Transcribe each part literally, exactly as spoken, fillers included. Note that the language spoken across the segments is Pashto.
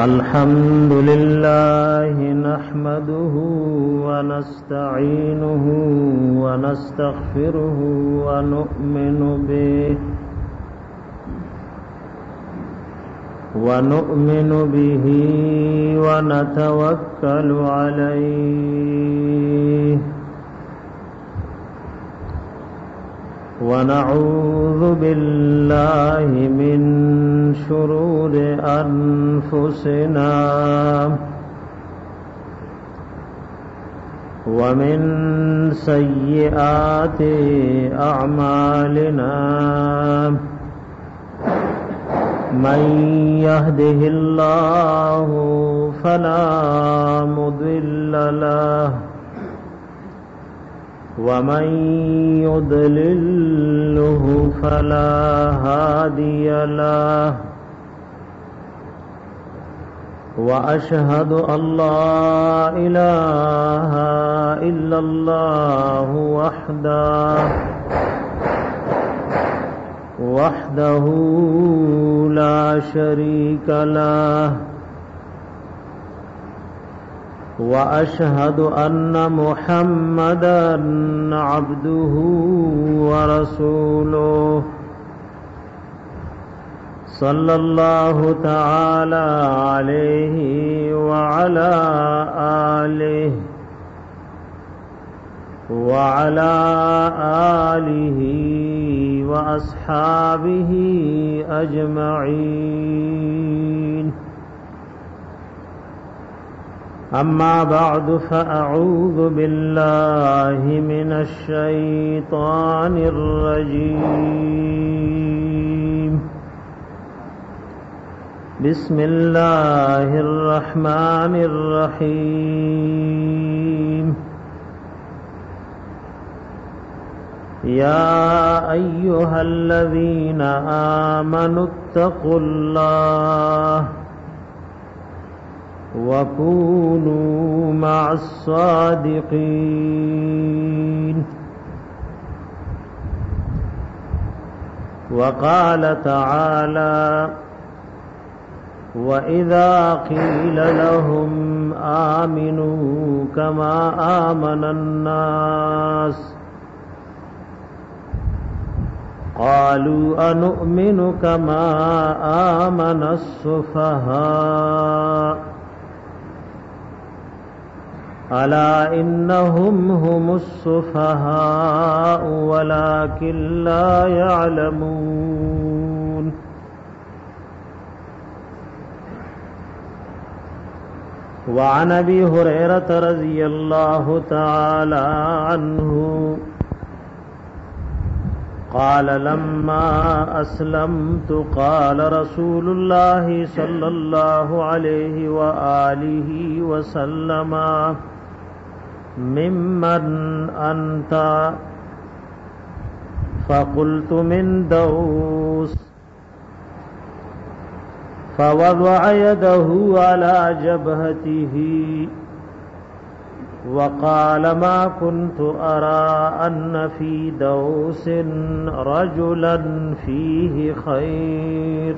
الحمد لله نحمده ونستعينه ونستغفره ونؤمن به ونؤمن به ونتوكل عليه ونعوذ بالله من شرور أنفسنا ومن سيئات أعمالنا من يهده الله فلا مضل له ومن يضلله فلا هادي له وأشهد أن لا إله إلا الله وحده وحده لا شريك له وأشهد أن محمدا عبده ورسوله صلى الله تعالى عليه وعلى آله وعلى آله وأصحابه أجمعين. أما بعد فأعوذ بالله من الشيطان الرجيم. بسم الله الرحمن الرحيم. يا أيها الذين آمنوا اتقوا الله وكونوا مع الصادقين. وقال تعالى: وإذا قيل لهم آمنوا كما آمن الناس قالوا أنؤمن كما آمن السفهاء ألا إنهم هم السفهاء ولكن لا يعلمون. وعن أبي هريرة رضي الله تعالى عنه قال: لما أسلمت قال رسول الله صلى الله عليه وآله وسلم: ممن أنت؟ فقلت: من دوس. فوضع يده على جبهته وقال: ما كنت أرى أن في دوس رجلا فيه خير.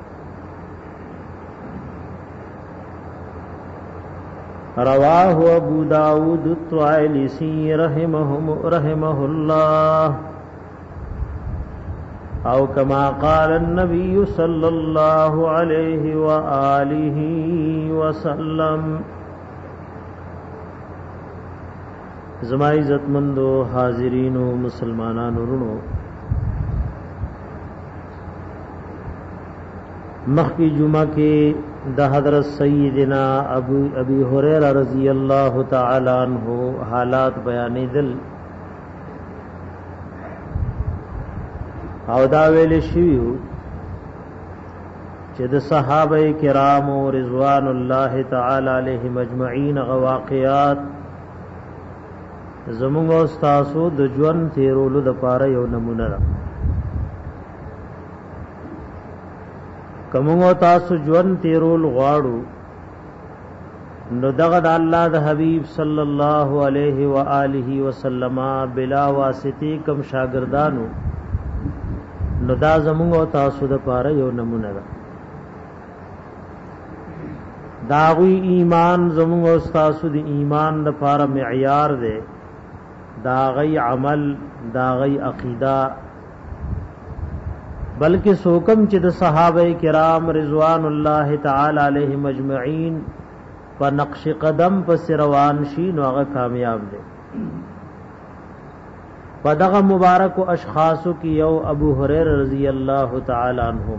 رواه أبو داود الطيالسي رحمه, رحمه الله، أو كما قال النبي صلى الله عليه وآله وسلم. زما عزت مندو حاضرینو مسلمانانو رونو، مخی جمعہ کے دا حضرت سیدنا ابو ابی ہریرہ رضی اللہ تعالی عنہ حالات بیانی دل او دا ویل شیو چې د صحابه کرام رضوان الله تعالی علیهم اجمعین غواقعات زمونږ استاسو د ژوند تیرولو د پاره یو نمونه ده. کومو تاسو ژوند تیرول غواړو نو دغه د الله د حبیب صلی الله علیه و آله وسلم بلا واسطه کم شاګردانو نو دا زمونږ تاسو د پاره یو نمونه ده. داغوی ایمان زمون او استاسو دی ایمان د پاره معیار دی داغی عمل داغی عقیدہ بلکہ سوکم چې د صحابه کرام رضوان الله تعالی علیهم اجمعین په نقش قدم په روان شي نو هغه کامیاب دي. په دغه مبارک اشخاصو کې یو ابو هريره رضی الله تعالی عنہ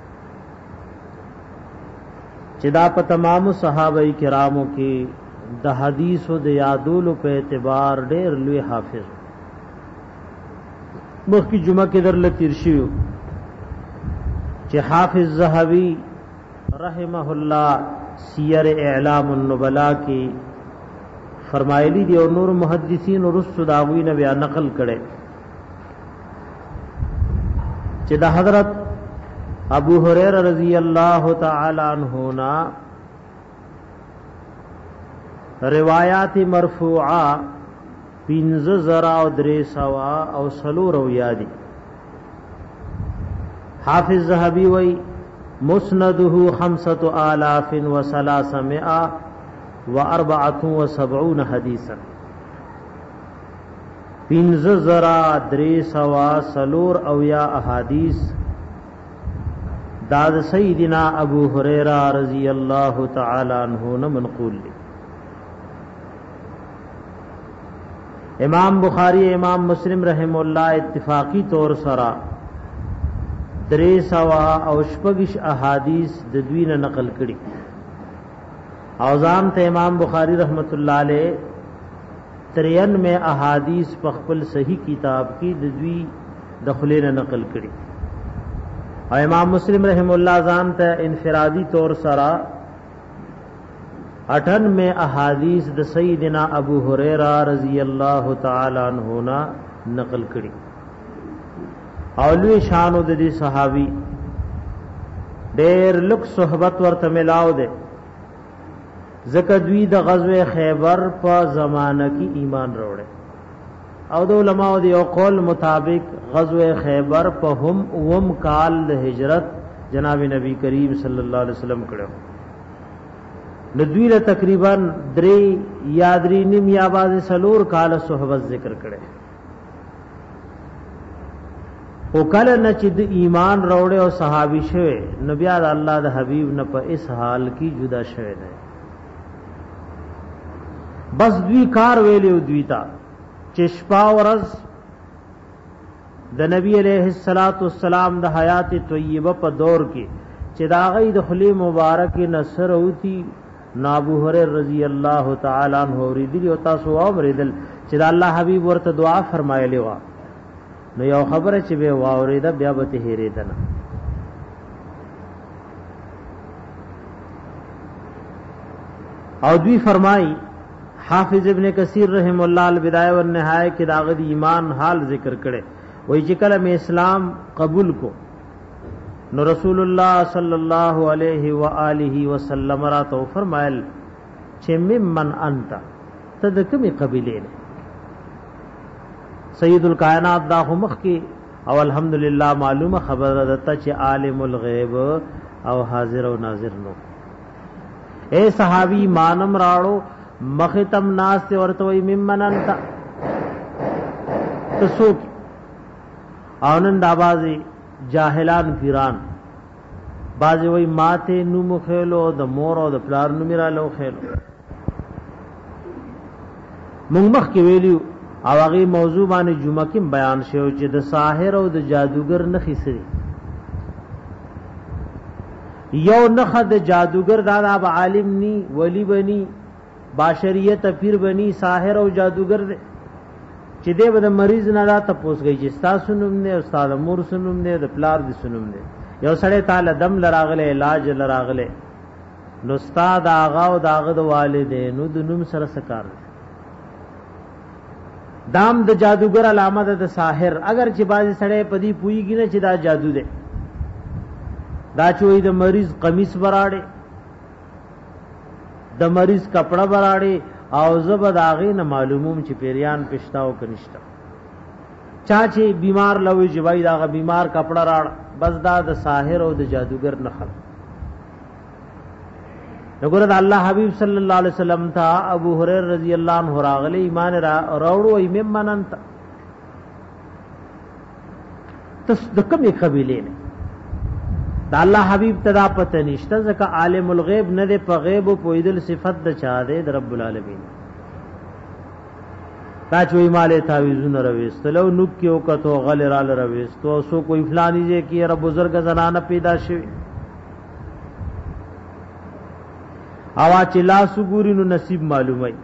چې دا په تمام صحابه کرامو کې د حدیث او د یادولو په اعتبار ډېر لوی حافظ مخکې جمعه کې در لتیر شو چې حافظ ذهبی رحمه الله سیر اعلام النبلاء کې فرمایلی دی او نور محدثین او رسل داوی نه بیا نقل کړي چې د حضرت ابو هريره رضی الله تعالی عنہ نا روایات مرفوعه پینز زرا او درې سوا او سلور او یادی. حافظ ذهبی وی مسنده خمسة آلاف و ثلاثمائة و اربعة و سبعون حدیثا پینز زرا درې سوا سلور او یا احادیث داد سیدنا ابو هريره رضی اللہ تعالی عنہ نے منقول لی. امام بخاری امام مسلم رحم اللہ اتفاقی طور سرا درې سوا او شپږش احادیث د دوی نه نقل کړي. اوزام ته امام بخاری رحمت الله علیه ترانوے احادیث په خپل صحیح کتاب کې د دوی د خلینو نقل کړي. او امام مسلم رحم الله ځان ته انفرادی طور سرا اٹھانوے احادیث د سیدنا ابو هريره رضی اللہ تعالی عنہ نا نقل کړي. اولوی شانو د دې صحابي ډېر لک صحبت ورته ملاو ده زکه دوی د غزوه خیبر په زمانہ کې ایمان وروړي او د علماء دی او قول مطابق غزوه خیبر په هم اوم کال د هجرت جناب نبی کریم صلی الله علیه وسلم کړو. ندویله تقریبا درې یا درې نیم یا باز سلور کال صحبت ذکر کړي. او کله نه چې د ایمان وروړي او صحابي شوه نبی الله د حبیب نه په اس حال کې جدا شوه نه بس دوی کار ویلو دوی تا چې شپه ورځ د نبی علیہ الصلات والسلام د حیات طیبه په دور کې چې دا غي د خلی مبارک نصر اوتی ابو هريره رضی الله تعالی عنہ ورېدل او تاسو اوریدل چې د الله حبیب ورته دعا فرمایلی و نو یو خبره چې به واوریده بیا به هېریدل. او دوی فرمای حافظ ابن کثیر رحم الله البدایہ والنہایہ کې داغد ایمان حال ذکر کړي وای چې کله میں اسلام قبول کو نو رسول الله صلی الله علیه و آله وسلم را تو فرمایل چې ممن انت تد کومه قبیله نه سید الکائنات دا مخ کې او الحمدللہ معلومه خبره ده چې عالم الغیب او حاضر او ناظر نو اے صحابی مانم راړو مختم ناس ته ورته وي ممن انت تسوک اونند آوازي جاهلان پیران بازي وي ماته نو مخېلو د مور او د پلار نو میرا لو خېلو موږ مخ کې ویلو او هغه موضوع باندې جمعه کې بیان شوی چې د ساحر او د جادوګر نخې سری یو نخ د جادوګر دا د عالم ني ولی بني باشریت پیر بنی ساحر او جادوگر دے چې دې بده مریض نه را تپوس گئی چې تاسو نوم نه استاد مور سنوم نه د پلار دي سنوم نه یو سړی تعالی دم لراغله علاج لراغله نو استاد آغا او داغه د والدینو د نوم سره سکار دام د جادوگر علامه ده د ساحر اگر چې بازي سړی پدی پویږي نه چې دا جادو ده دا چوي د مریض قمیص براړي د مریض کپڑا براړي او زبد اغه نه معلوموم چې پیریان پښتاو کنيشتا چا چې بیمار لوي جوای دا بیمار کپڑا راړ بس دا د ساحر او د جادوګر نه خل وګوره د الله حبیب صلی الله علیه وسلم ته ابو هريره رضی الله عنه راغلی ایمان را راوړو ایمه مننت تس د کومې قبیلې نه د الله حبیب تدا پته نشته ځکه عالم الغیب نه دی په غیب او پویدل صفت د چا دی د رب العالمین دا چوي مالې تعویذونه رويستلو نو کېو کتو غل را رويستو سو کوئی فلانی جه کې رب بزرگ زنانه پیدا شوی اوا چې لاس ګوري نو نصیب معلومای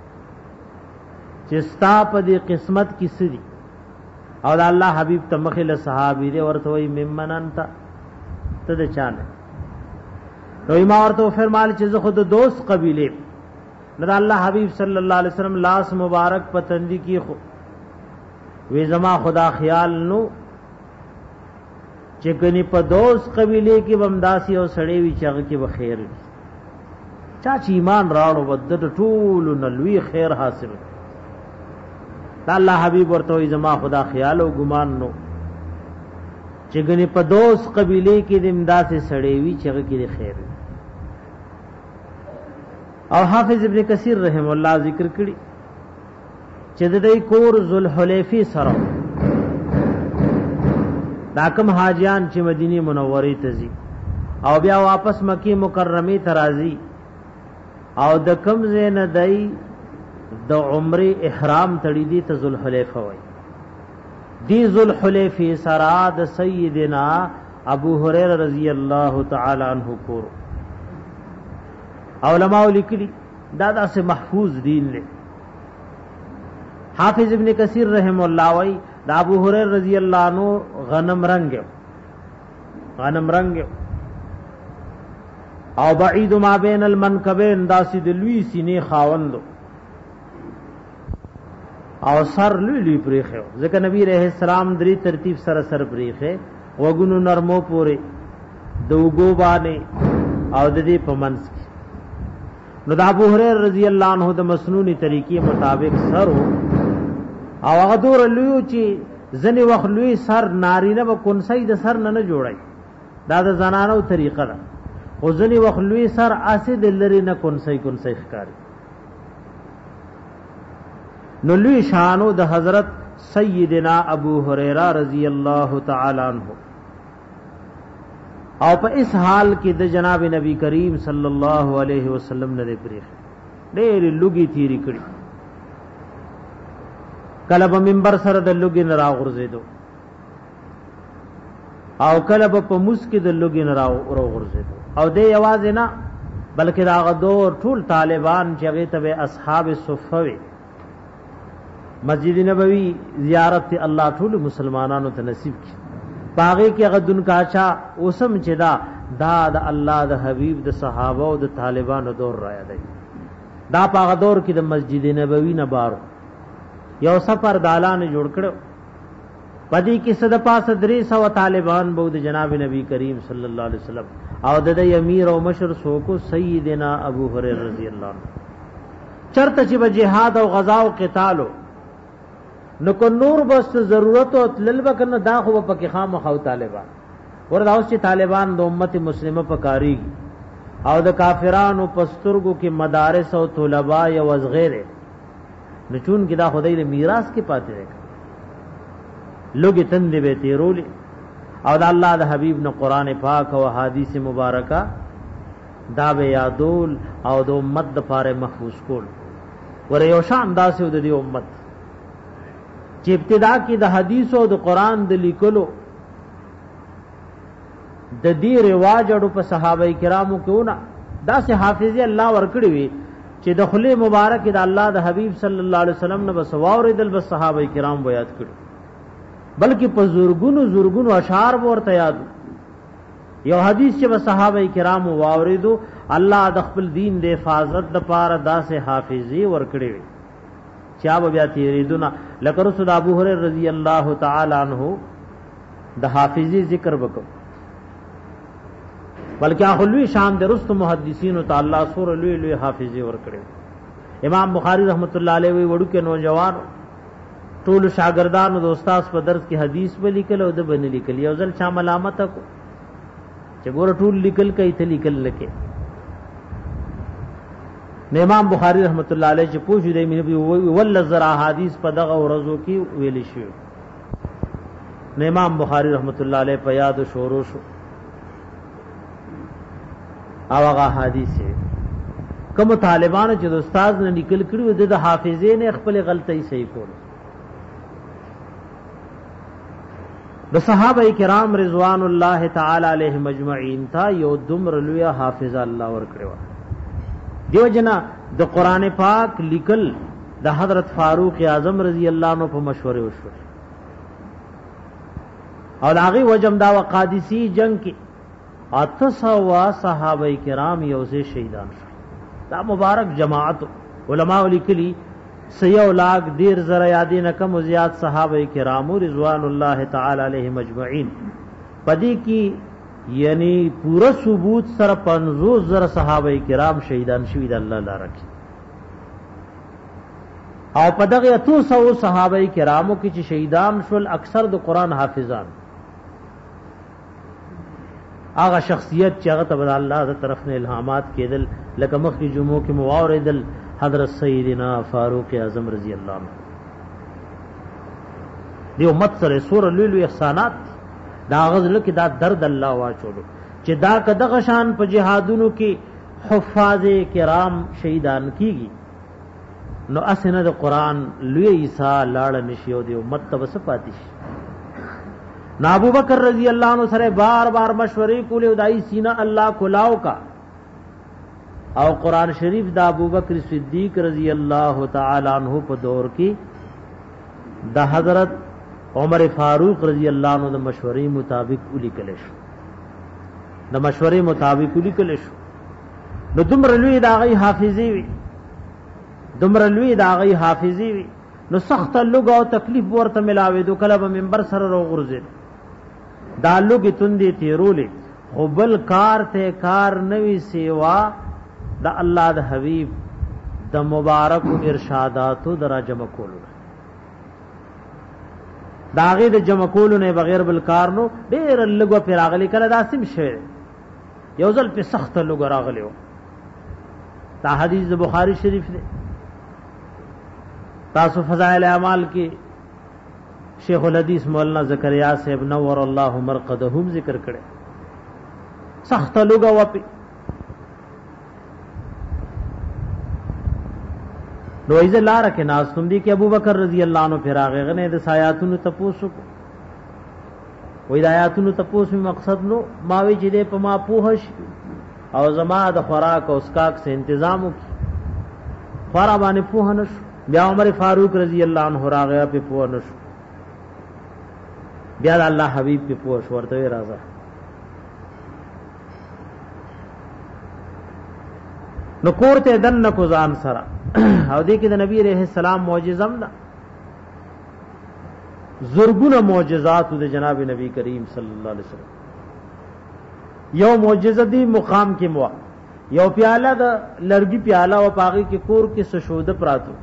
چې ستا په دې قسمت کې سړي او د الله حبیب ته مخله صحابي دې ورته وي ممنن تا ته د چانه نو ما ورته فرمایل چې زه خود دوست قبيله نو الله حبیب صلی الله علیه وسلم لاس مبارک پتندی کی خو وی زما خدا خیال نو چې کني په دوست قبيله کې بمداسي او سړی وی چاغه کې بخیر چا چې ایمان راړو ود ټول نلوي خیر حاصل الله حبیب ورته زما خدا خیال او ګمان نو چې کني په دوست قبيله کې د امداسي سړی وی چاغه کې خیر او حافظ ابن کثیر رحم الله ذکر کړي چې د دې کور ذوالحلیفه سره دا کوم حاجیان چې مدینه منوره ته ځي او بیا واپس مکی مکرمه ته راځي او د کوم زین دای د عمره احرام تړي دي ته ذوالحلیفه وای دی ذوالحلیفه سره د سیدنا ابو هريره رضی الله تعالی عنہ کور علماء لیکلی دا دا سے محفوظ دین لے حافظ ابن کثیر رحم اللہ وی دا ابو هريره رضی اللہ عنہ غنم رنگ غنم رنگ او بعید ما بین المنکبین دا سید لوی سینې خاوند او سر لوی لوی پریخه ځکه نبی رحم السلام دری ترتیب سره سر پریخه وګونو نرمو پوره دوګو باندې او د دې پمنس نو د ابو هريره رضی الله عنه د مسنونی طریقې مطابق سر او هغه دور لوی چې ځنی وخت لوی سر نارینه به کنسای د سر نه نه جوړای دا د زنانو طریقه ده او ځنی وخت لوی سر اسید لری نه کنسای کنسای ښکاری نو لوی شانو د حضرت سیدنا ابو هريره رضی الله تعالی عنہ او په اس حال کې د جناب نبی کریم صلی الله علیه وسلم نه پریخ ډېر لوګي تیری کړی کله په منبر سره د لوګي نه راغورځیدو او کله په مسکه د لوګي نه راغورځیدو او د یوازې نه بلکې دا غدور ټول طالبان چې هغه ته اصحاب صفوه مسجد نبوی زیارت الله ټول مسلمانانو ته نصیب کړي باغی کې غدن کاچا اوسم چې دا دا د الله د حبیب د صحابه او د طالبانو دور را یادای دا پاغه دور کې د مسجد نبوی نه بار یو سفر دالان جوړ کړو پدې کې صد پاس درې سو طالبان بو د جناب نبی کریم صلی الله علیه وسلم او د امیر او مشر سوکو سیدنا ابو هريره رضی الله عنه چرته چې جهاد او غزا او قتال نو کو نور بس ضرورت او تلل وکنه دا خو په کې خام خو طالبان وردا اوس چې طالبان د امت مسلمه په کاری او د کافرانو پسترګو کې مدارس او طلباء او غیره نو چون کې دا خدای له میراث کې پاتې ده لوګي تندې به تیرولې او د الله د حبیب نو قران پاک او احادیث مبارکه دا به یادول او د امت د پاره محفوظ کول ور یو شان داسې د دې امت چې ابتدا کې د حدیث او د قران د لیکلو د دې رواج اړو په صحابه کرامو کې ونه دا سه حافظه الله ورکړي وي چې د خلی مبارک د الله د حبیب صلی الله علیه وسلم نه بسواور دل بس صحابه کرام بیات کړي بلکې په زورګونو زورګونو اشعار ورته یاد یو حدیث چې صحابه کرام واوریدو الله د خپل دین د حفاظت د پاره داسه حافظي ورکړي وي چا بیا تیریدونه لکه رسول ابو هريره رضی الله تعالی عنہ د حافظي ذکر وکړو بلکې اخلوی شان د رست محدثین او تعالی سور لوی لوی حافظي ورکړي امام بخاری رحمت الله علیه وی وړو کې نوجوان ټول شاګردانو د استاد په درس کې حدیث به لیکل او د بن لیکل یو ځل چا ملامت کو چې ګور ټول لیکل کوي ته لیکل لکه امام بخاری رحمت الله علیه چې پوښتنه دی مې ول زرا حدیث په دغه ورځو کې ویل شي. امام بخاری رحمت الله علیه په یاد شروع شو او هغه حدیث کوم طالبانو چې د استاد نه نکل کړي د حافظې نه خپل غلطۍ صحیح کول. د صحابه کرام رضوان الله تعالی علیهم اجمعین تا یو دمر لوی حافظ الله ور کړو. دیو جنا د قران پاک لیکل د حضرت فاروق اعظم رضی الله عنه په مشوره وشو او هغه وجم دا وقادسی جنگ کې اتسوا صحابه کرام یو سے شهیدان شو. دا مبارک جماعت علماء لیکلی سیو لاکھ دیر زر یادی نکم و زیاد صحابہ کرام رضوان اللہ تعالی علیہم اجمعین پدی کی یعنی پورا ثبوت سر پنزوز زر صحابہ کرام شہیدان شوید اللہ لا رکھی او پدغ اتو سو صحابہ کرامو کی چی شہیدان شول اکثر دو قرآن حافظان آغا شخصیت چاگت بدا اللہ دا طرف نے الہامات کے دل لکمخ کی جمعوں کی مواور دل حضرت سیدنا فاروق اعظم رضی اللہ عنہ دی امت سره سور لولو احسانات دا غزل کې دا درد الله واچولو چې دا کدغه شان په جهادونو کې حفاظ کرام شهیدان کیږي نو اسنه د قران لوی عیسی لاړ نشیو دی امت تبس پاتیش. نا ابو بکر رضی اللہ عنہ سره بار بار مشورې کولې او دای سینہ الله کلاو کا او قرآن شریف دا ابو بکر صدیق رضی اللہ تعالی عنہ په دور کې دا حضرت عمر فاروق رضی اللہ عنہ د مشورې مطابق ولیکل شو د مشورې مطابق ولیکل شو. نو دومره لوی دا غي حافظي وي دومره لوی دا غي حافظي وي نو سخت لوګ او تکلیف ورته ملاوي دو کله به منبر سره روغورځي دا لوګي توندې تیرولې خو بل کار ته کار نوي سیوا دا الله د حبیب د مبارک ارشاداتو درا جمع کولو داغه د جمع کولو نه بغیر بل کار نو ډیر لګو پر اغلی کله داسم شوه یو ځل په سخت لګو راغلیو. دا حدیث د بخاری شریف دی. تاسو فضائل اعمال کې شیخ الحدیث مولانا زکریا صاحب نور الله مرقدهم ذکر کړي سخت لګو وپی نو ایزه لار کې ناس تم دی کې ابو بکر رضی اللہ عنہ پھر هغه غنه د سایاتونو تپوسو وې د آیاتونو تپوس می مقصد نو ماوي چې دې په ما پوهش او زما د خوراک او اسکاک سے انتظام وکي خورا باندې پوه نش. بیا عمر فاروق رضی اللہ عنہ راغیا په پوه نش بیا د الله حبیب په پوه شو ورته راځه نو کوړته دن کو ځان سره او دې کې د نبی رحمت السلام معجزم ده زرګونه معجزات د جناب نبی کریم صلی الله علیه وسلم. یو معجزه دی مقام کې مو یو پیاله د لرګي پیاله او پاغي کې کور کې سشوده پراتو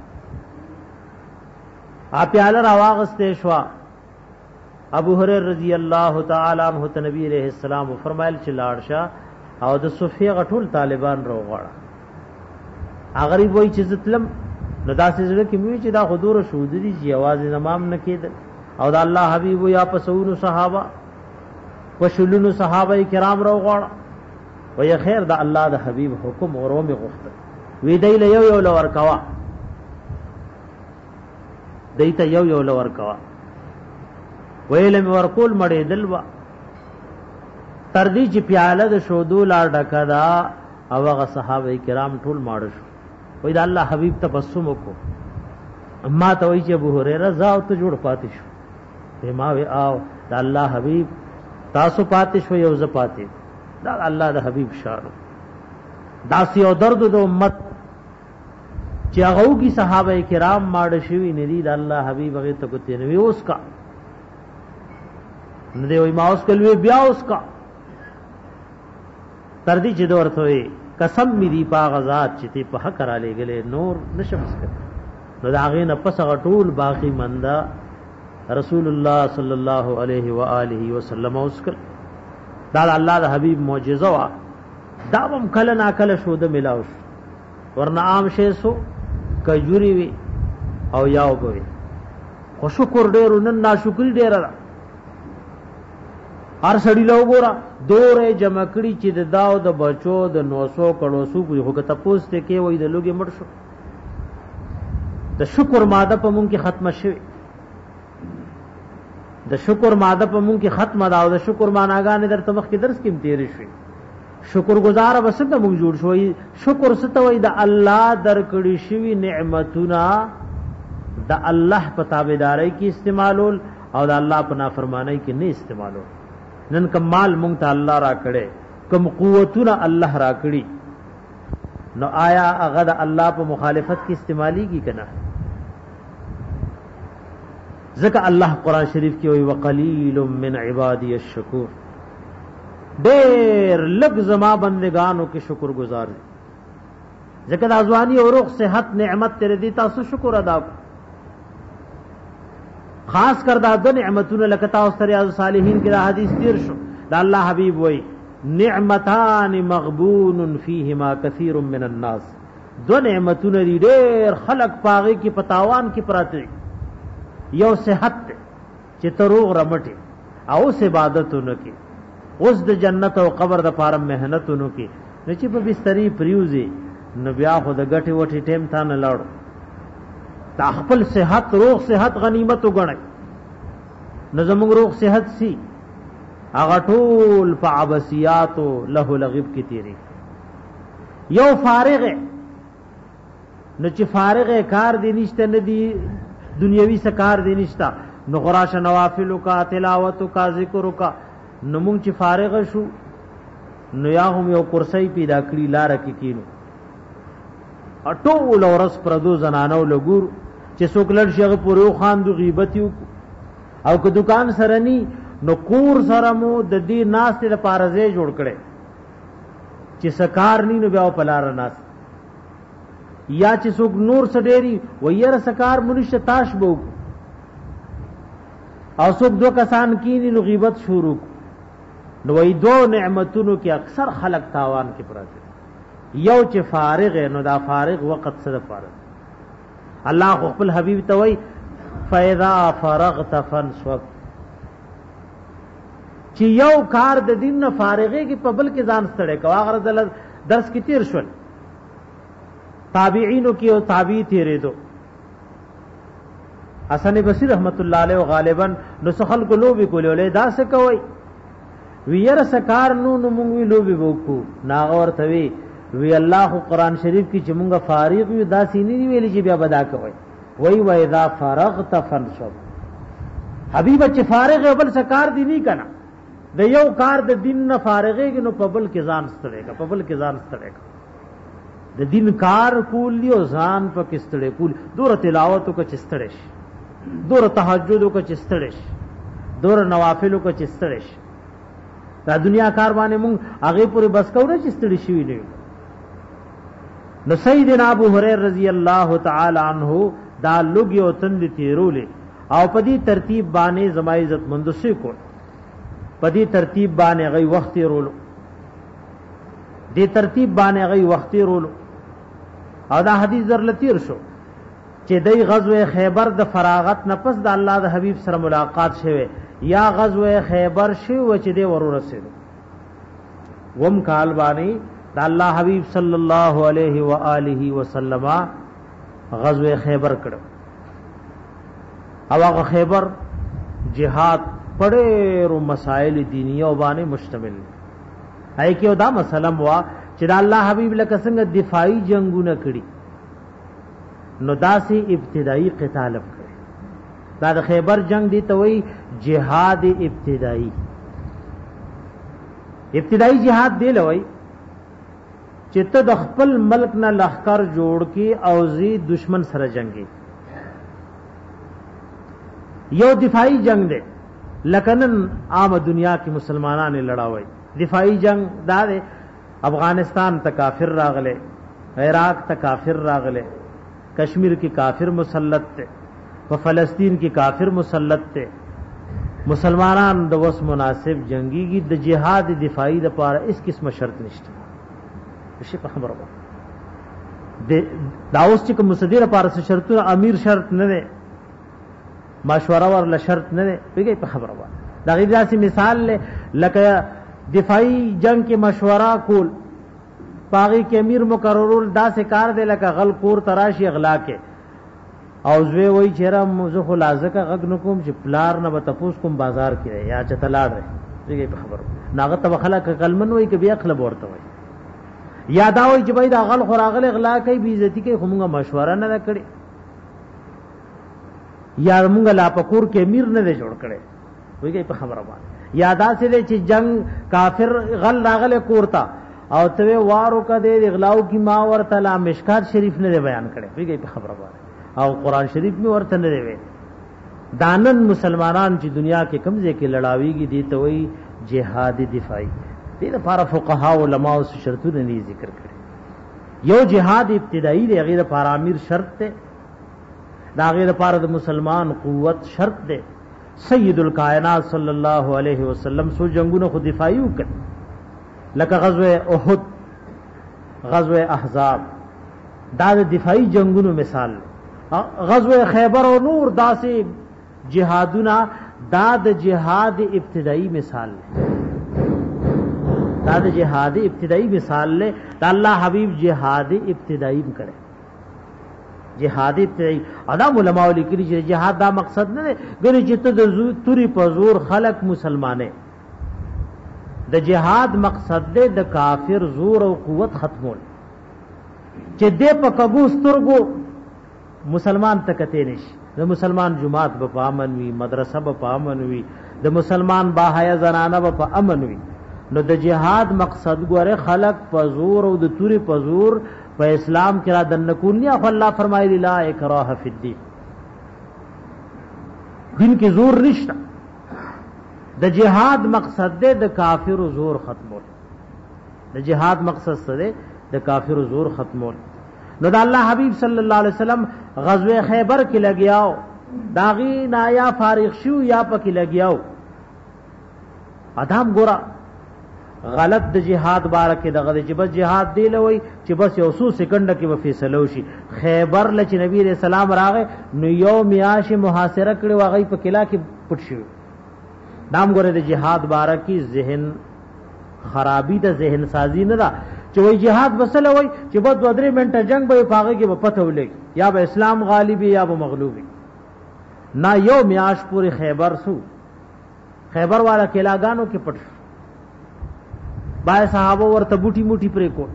ا پیاله راواغسته شو ابو هريره رضی الله تعالی عنہ ته نبی رحمت السلام فرمایل چې لاړ شه او د صفیه غټول طالبان روغړه غریب وای چې زتلم نو داسې زړه کې موي چې دا حضور شهود دي چې आवाज امام نه کېد او دا الله حبيب یا پسونو صحابه وشلونو صحابه کرام رو غواړه وای خیر دا الله د حبيب حکم اورو می غوښته وی دی له یو یو لور کوا دیته یو یو لور کوا ویل می ورکول مړې دلوا تر دې چې پیاله د شودو لا ډکدا او هغه صحابه کرام ټول ماړ شو. وای دا الله حبیب تبسم وکړو اما ته وای چې ابو هريره زاو ته جوړ پاتې شو ته ما وی او دا الله حبیب تاسو پاتې شو یو ز پاتې دا الله د حبیب شانو داسی او درد د امت چې هغه کی صحابه کرام ماړ شوی ندی دا الله حبیب هغه ته کوته نوی اوس کا نه دی وای ما اوس کلوی بیا اوس کا تر دې چې دورته وي قسم می دی پاغ ذات چې ته په حق را لګلې نور نشمس کړ نو دا غې نه پس غټول باقی مندا رسول الله صلی الله علیه و آله وسلم اوسکر دا الله د حبیب معجزه وا دا هم کله نا کله شو د ملاوش ورنه عام شې سو کجوري وي او یاو بوي خو شکر ډېر نن ناشکری ډېر را هر سړی له وګوره دورې جمع کړي چې د داو د بچو د نو سو کړو سو خو که تاسو ته کې وای د لوګي مړ شو د شکر ماده په مونږ کې ختمه شوه د شکر ماده په مونږ کې ختمه دا او د شکر معناګانې درته مخ کې درس کې تیر شي شکر گزار وسته مونږ جوړ شوی شکر ستوي د الله درکړي شوی نعمتونه د الله په تابعداري کې استعمالول او د الله په نافرمانی کې نه استعمالول نن کمال مونږ ته الله را کړي کوم قوتونه الله را کړي نو آیا هغه د الله په مخالفت کې استعماليږي کنه ځکه الله قران شریف کې وی وقلیل من عبادی الشکور ډېر لږ زما بندگانو کې شکر گزار دي ځکه د ازوانی او روغ صحت نعمت تر دې تاسو شکر ادا خاص کر دا د نعمتونو لکتا او ریاض الصالحین کې دا حدیث تیر شو دا الله حبیب وای نعمتان مغبون فیهما کثیر من الناس دو نعمتونه ډېر خلق پاغي کې پتاوان کې پراته یو صحت چې تروغ رمټي او عبادتونو کې اوس د جنت او قبر د پاره مهنتونو کې نه چې په بسترې پریوزي نو بیا خو د غټي وټي ټیم تا نه لاړ تا خپل صحت روغ صحت غنیمت وګڼي نظم روغ صحت سي هغه ټول په عباسيات له لغب کې تیری یو فارغ نو چې فارغ کار دی نشته نه دی دنیوي سکار دی نشتا نو غراش نوافل کا تلاوت کا ذکر کا نو مونږ چې فارغ شو نو یا هم یو کرسی پیدا کړی لار کې کینو اټول ورس پردو زنانو لګور چې څوک لړ شي پورو خان دو غیبت او که دکان سره ني نو کور سره مو د دې ناس ته پارزه جوړ کړي چې سکار ني نو بیا په لار ناس یا چې څوک نور سډيري وير سکار منشه تاش بو او څوک دو کسان کینی نو غیبت شروع نو وای دو نعمتونو کې اکثر خلق تاوان کې پراته یو چې فارغ نو دا فارغ وخت سره فارغ الله خپل حبیب ته وای فاذا فرغت فانصب چې یو کار د دین نه فارغه کې په بل کې ځان ستړي کوا غرض درس کې تیر شول تابعینو کې او تابعی تیرې دو حسن بصری رحمت الله علیه غالبا نو سخل کو لو به کولې دا څه کوي ویره سکار نو نو مونږ لو به وکړو ناغور ثوی وی الله قرآن شریف کې چې مونږه فارغ یو دا سینې ویلې چې بیا بدا کوي وای وای اذا فرغت فانصب حبیب چې فارغ بل سکار دی نه کنا د یو کار د دین نه فارغې نو په بل کې ځان ستړي کا په بل کې ځان ستړي کا د دین کار کول لیو ځان په کې ستړي کول دور تلاوت کو چستړي دور تهجد کو چستړي دور نوافل کو چستړي دا دنیا کار باندې مونږ هغه پورې بس کوو نه چستړي شي نه نو سیدنا ابو هريره رضی الله تعالی عنہ دا لوګي او تند تیرولې او په دې ترتیب باندې زما عزت مند سي کو په دې ترتیب باندې غي وخت تیرولو دې ترتیب باندې غي وخت تیرولو او دا حدیث در لتیر شو چې دای غزوه خیبر د فراغت نه پس د الله د حبیب سره ملاقات شوه یا غزوه خیبر شو چې دی ورور رسیدو وم کال باندې د الله حبیب صلی الله علیه و آله وسلم غزوه خیبر کړو او هغه خیبر جهاد پړې مسائل دینیه باندې مشتمل هي کې دا مسله وا چې د الله حبیب لکه څنګه دفاعي جنگونه کړي نو داسې ابتدایي قتال کړي دا د خیبر جنگ دی ته وی جهاد ابتدایي ابتدایي جهاد دی لوي چې ته د خپل ملک نه لخر جوړ کی او زی دشمن سره جنگي یو دفاعي جنگ دی لکنن عام دنیا کې مسلمانانو لړاوي دفاعي جنگ دا دی افغانستان ته کافر راغله عراق ته کافر راغله کشمیر کې کافر مسلط ته په فلسطین کې کافر مسلط ته مسلمانان د وس مناسب جنگي د جهاد دفاعي د پاره اس قسمه شرط نشته شي په خبره دا اوس چې کوم مصدر لپاره شرطونه امیر شرط نه دی، مشوره ورله شرط نه دی. پیږي په خبره وایي دا غیر داسې مثال له لکه دفاعي جنگ کې مشوره کول، پاغي کې امیر مقررول داسې کار دی لکه غل کور تراشي اغلا کې او زوی وای چیرې موزه خو لازکه غږ نکوم چې پلار نه به تپوس کوم بازار کې یا چتلاړ دی په خبر ناغه ته خلک قلمن وای کې بیا خلک ورته وای یا دا وای چې بای دا غل خراغل اغلا کوي بی عزتی کوي، خو موږ مشوره نه کړې یا موږ لا پکور کې امیر نه جوړ کړي وایي په خبره باندې یا دا سره چې جنگ کافر غل راغله کورتا او ته وارو کده اغلاو کی ما ورته لا مشکات شریف نه بیان کړي وایي په خبره باندې او قران شریف می ورته نه دی دانن مسلمانان چې دنیا کې کمزې کې لړاویږي دي ته وایي جهاد دفاعي دې لپاره فقها او علما او شرطونه نه ذکر کړي. یو جهاد ابتدایي دی غیر لپاره امیر شرط ده، دا غیر لپاره د مسلمان قوت شرط ده. سید الکائنات صلی الله علیه وسلم سو جنگونو خو دفاعي وکړ لکه غزوه احد، غزوه احزاب، دا د دفاعي جنگونو مثال. غزوه خیبر او نور داسې جهادونه دا د جهاد ابتدائی مثال لے دا د جهاد ابتدائی مثال لے دا اللہ حبیب جہاد ابتدائی کرے جہاد ابتدائی ادم علماء لکھلی چې جہاد دا مقصد نه ګری چې ته د توري په زور خلق مسلمانې د جهاد مقصد دې د کافر زور او قوت ختمول چې دې په کګو سترګو مسلمان تکته نشي. د مسلمان جماعت په امن وي، مدرسه په امن وي، د مسلمان باحیا زنانه په امن وي. نو د جهاد مقصد ګوره خلق په زور او د توري په زور په اسلام کې را دنکونیا خو الله فرمایلی لا اکراه فی الدین، دین کې زور نشته. د جهاد مقصد دې د کافر زور ختمول، د جهاد مقصد څه د کافر زور ختمول. نو دا الله حبیب صلی الله علیه وسلم غزوه خیبر کې لګیاو، داغي نایا فارغ شو یا پکې لګیاو. ادم ګورا غلط د جهاد بارکه دغه چې بس جهاد دی لوي چې بس یو څو سکند کې و فیصله وشي. خیبر لچ نبی رسول الله راغه نو یو میاش محاصره کړي واغی په کلا کې پټ شو. نام ګوره د جهاد بارکی ذهن خرابی د ذهن سازی نه دا چې وای جهاد وسله وای چې بد ودرې منټه جنگ به پاغه کې په پته ولګي یا به اسلام غالبي یا به مغلوبي. نا یو میاش پوری خیبر سو خیبر والا کلاګانو کې پټ شو. بای صحابه ورته بوټي موټي پرې کو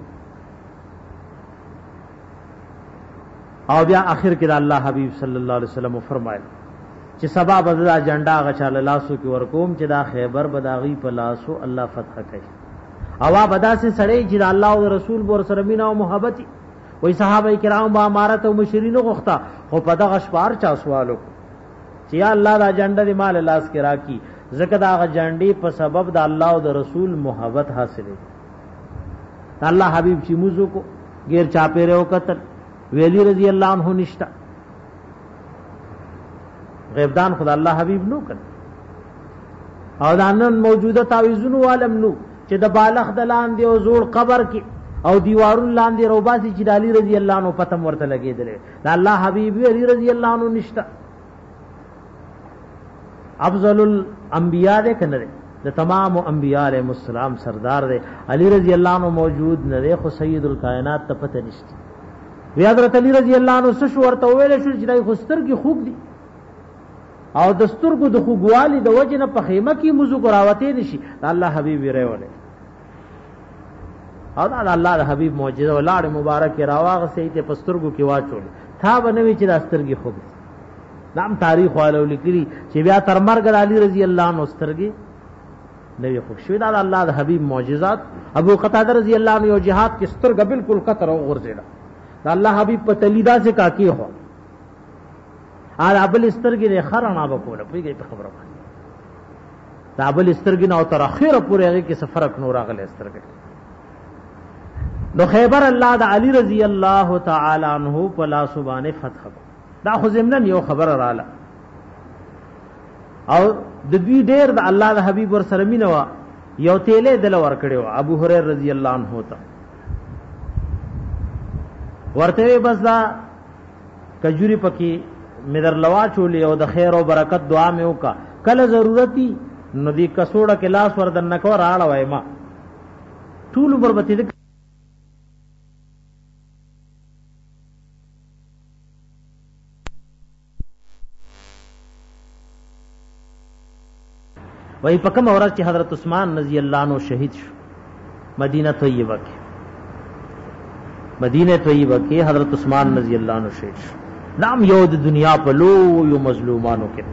او بیا اخر کې د الله حبیب صلی الله علیه وسلم فرمایل چې سبا بدلا جنډا غچاله لاسو کې ورکوم چې دا خیبر بداغي په لاسو الله فتح کوي. اوا بدا سے سړی چې الله او رسول بور سره مینا او محبت وي. صحابه کرام با امارت او مشرینو غوښتا خو په دغه شپار چا سوالو چې یا الله دا جنډه دی مال لاس کې راکی زکه دا جنډي په سبب د الله او د رسول محبت حاصله. الله حبیب چې موضوع کو غیر چاپه رهو قتل ویلی رضی اللہ عنہ نشتا غیبدان خدا اللہ حبیب نو کړ او دانن موجوده تعویذونو عالم نو چې د بالغ دلان دی او زوړ قبر کې او دیوارون لاندې روباسي چې علی رضی اللہ عنہ پتم ورته لګیدل. الله حبیب علی رضی اللہ عنہ نشتا افضل الانبیاء دے کنه د تمام انبیاء علیہ السلام سردار دے. علی رضی اللہ عنہ موجود نه دی خو سید الکائنات ته پته نشته. وی حضرت علی رضی اللہ عنہ سشو ورته ویل شو چې دای خستر کی خوګ دی او دستور کو د خوګوالی د وجه نه په خیمه کې موضوع کراوته نشي. الله حبیب ویره وله او دا الله د حبیب معجزه ولاړ مبارک راواغه سي ته پسترګو کې واچول تا بنوي چې دسترګي خوګ نام تاریخ والو لیکلي چې بیا تر مرګ علی رضی اللہ عنہ سترګي نوی خوب شوی. دا اللہ دا حبیب معجزات. ابو قتادہ رضی اللہ عنہ یو جہاد کی سترګ بالکل قطر او غرزیدا دا اللہ حبیب په تلیدا سے کاکی ہو ار ابل سترګي نه خرنا بکوله پیږي په خبره باندې دا ابل سترګي نه او تر اخره پورې هغه کې سفرک نور اغله سترګي. نو خیبر الله دا علی رضی اللہ تعالی عنہ په لاس باندې فتح کو. دا خو زمنن یو خبر رااله او د دوی ډیر د الله د حبیب ور سره مینوا یو تیلې دل ور کړو ابو هريره رضی الله عنه ته ورته بس دا کجوري پکې مدر لوا چولې او د خیر او برکت دعا مې وکا کله ضرورتي نو دی کسوړه کې لاس وردن نکو راړ وای ما ټول بربتی دې وای په کوم ورځ چې حضرت عثمان رضی الله عنه شهید شو مدینہ طیبہ کې مدینہ طیبہ کې حضرت عثمان رضی الله عنه شهید شو نام یو د دنیا په لو یو مظلومانو کې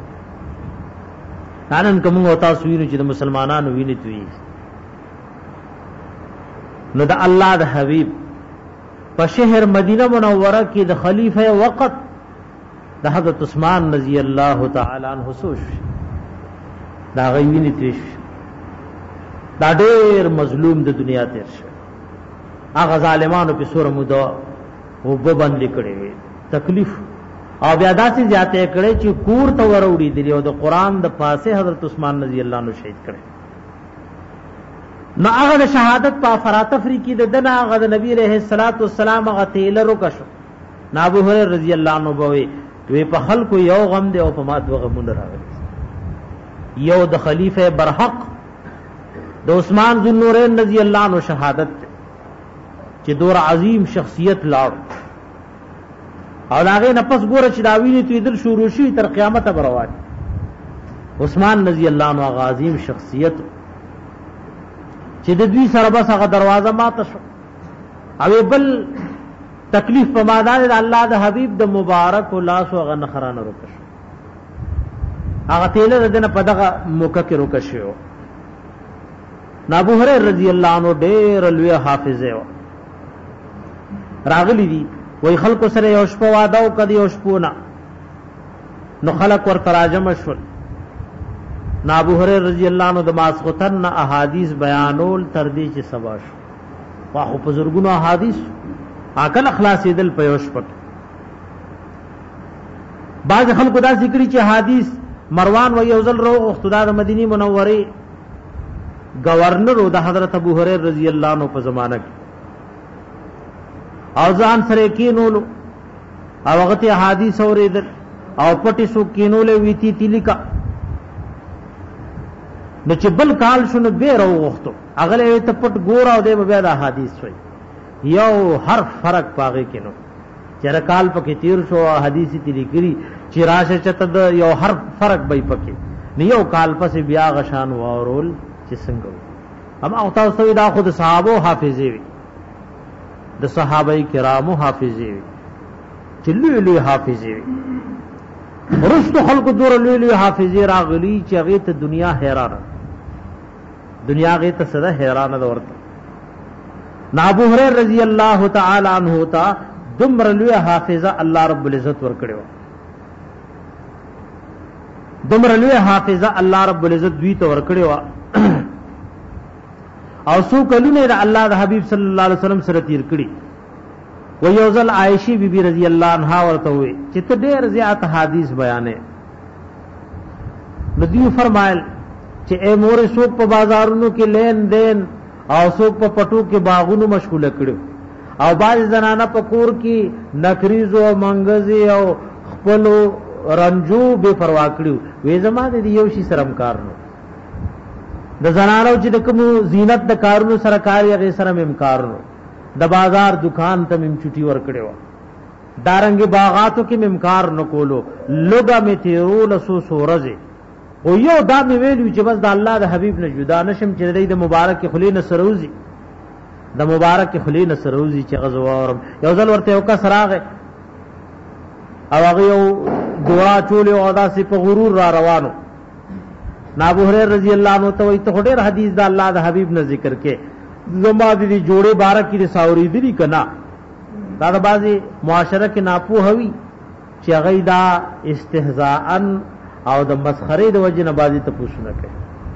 نن کوم او تاسو وینئ چې د مسلمانانو ویني توي نو د الله د حبیب په شهر مدینه منوره کې د خلیفہ وقت د حضرت عثمان رضی الله تعالی عنہ سوش دا غي ویني توي دا ډېر مظلوم د دنیا تیر شو هغه ظالمانو په سور مودا او وبند کړي وي تکلیف او بیا داسې زیاته کړي چې کور ته وروړي دی او د قران د پاسه حضرت عثمان رضی الله عنه شهید کړي نو هغه د شهادت په فرات افریقی د دنا هغه د نبی رحمت الصلات والسلام هغه تیل روکشو ابو هريره رضی الله عنه بوي وی په خلکو یو غم دی او په مات وغمون راغلی یو د خلیفہ برحق د عثمان ذو النورین رضی الله عنه شهادت چې دور عظیم شخصیت لاړ او هغه نه پس ګوره چې دا ویني توی دل شروع شي تر قیامت بروان عثمان رضی الله عنه عظیم شخصیت چې د دوی سره بس هغه دروازه ماته شو او بل تکلیف په مادان د الله د حبیب د مبارک او لاس او غن خرانه روکش هغه تیله دنه په دغه موقع کې روکش شو ابو هريره رضی الله عنه ډېر لوی حافظ و راغلی دي وای خلق سره یو شپه واده او کدی یو شپونه نو خلق ور تراجم شول ابو هريره رضی الله عنه د ماسختن احادیث بیانول تر دې چې سبا شو واخو بزرګونو احادیث عقل اخلاص دل په یو شپه بعض خلق دا ذکر چې حدیث مروان و یوزل رو اختدار مدینی منوره گورنر د حضرت ابو هريره رضی الله عنه په زمانہ کې او ځان سره کینولو او هغه حدیث اوریدل او پټی سو کینولې ویتی تلیکا نو چې بل کال شنو به راو وختو اغله ته پټ ګور او د بیا د حدیث وای یو هر فرق پاږي کینو چې کال پکې تیر شو حدیث تلیکري چې راشه چته د یو هر فرق به پکې نه یو کال پس بیا غشان وورول چې څنګه هم او تاسو دا خود صحابه حافظي وي د صحابه کرامو حافظي وي چې لوی لوی حافظي وي ورستو خلق دور لوی لوی حافظي راغلي چې هغه ته دنیا حیران دنیا هغه ته سره حیران ده ورته ابو هريره رضی الله تعالی عنہ تا دمر لوی حافظه الله رب العزت ور کړو دمر لوی حافظه الله رب العزت دوی ته ور کړو او سو کلونه د الله د حبیب صلی الله علیه وسلم سره تیر کړي و یوزل عائشہ بی بی رضی الله عنها ورته وي چې ته ډېر زیات حدیث بیانې نبی فرمایل چې اے مور سوق په بازارونو کې لین دین او سوق په پټو کې باغونو مشغوله کړو او باز زنانه په کور کې نکریز او منګزي او خپل رنجو به پروا کړو وې زما دې یو شي سرم کار نو د زنانو چې د کوم زینت د کارونو سره کار یې سره ممکار نو د بازار دکان ته مم چټي ور کړو دارنګ باغاتو کې ممکار نو کولو لوګه می تیرول سو سورزه او یو دا می ویلو چې بس د الله د حبیب نه جدا نشم چې د مبارک خلی نه سروزي د مبارک خلی نه سروزي چې غزوارم یو ځل ورته یو کا سراغه او هغه یو دعا چولې او داسې په غرور را روانو ابو هريره رضی الله عنه ته وي ته ډېر حدیث د الله د حبیب نه ذکر کې زما دي جوړې بارک کې ساوري دي کنا دا د بازي معاشره کې ناپو هوي چې هغه دا استهزاء او د مسخره د وجه نه بازي ته پوښتنه کوي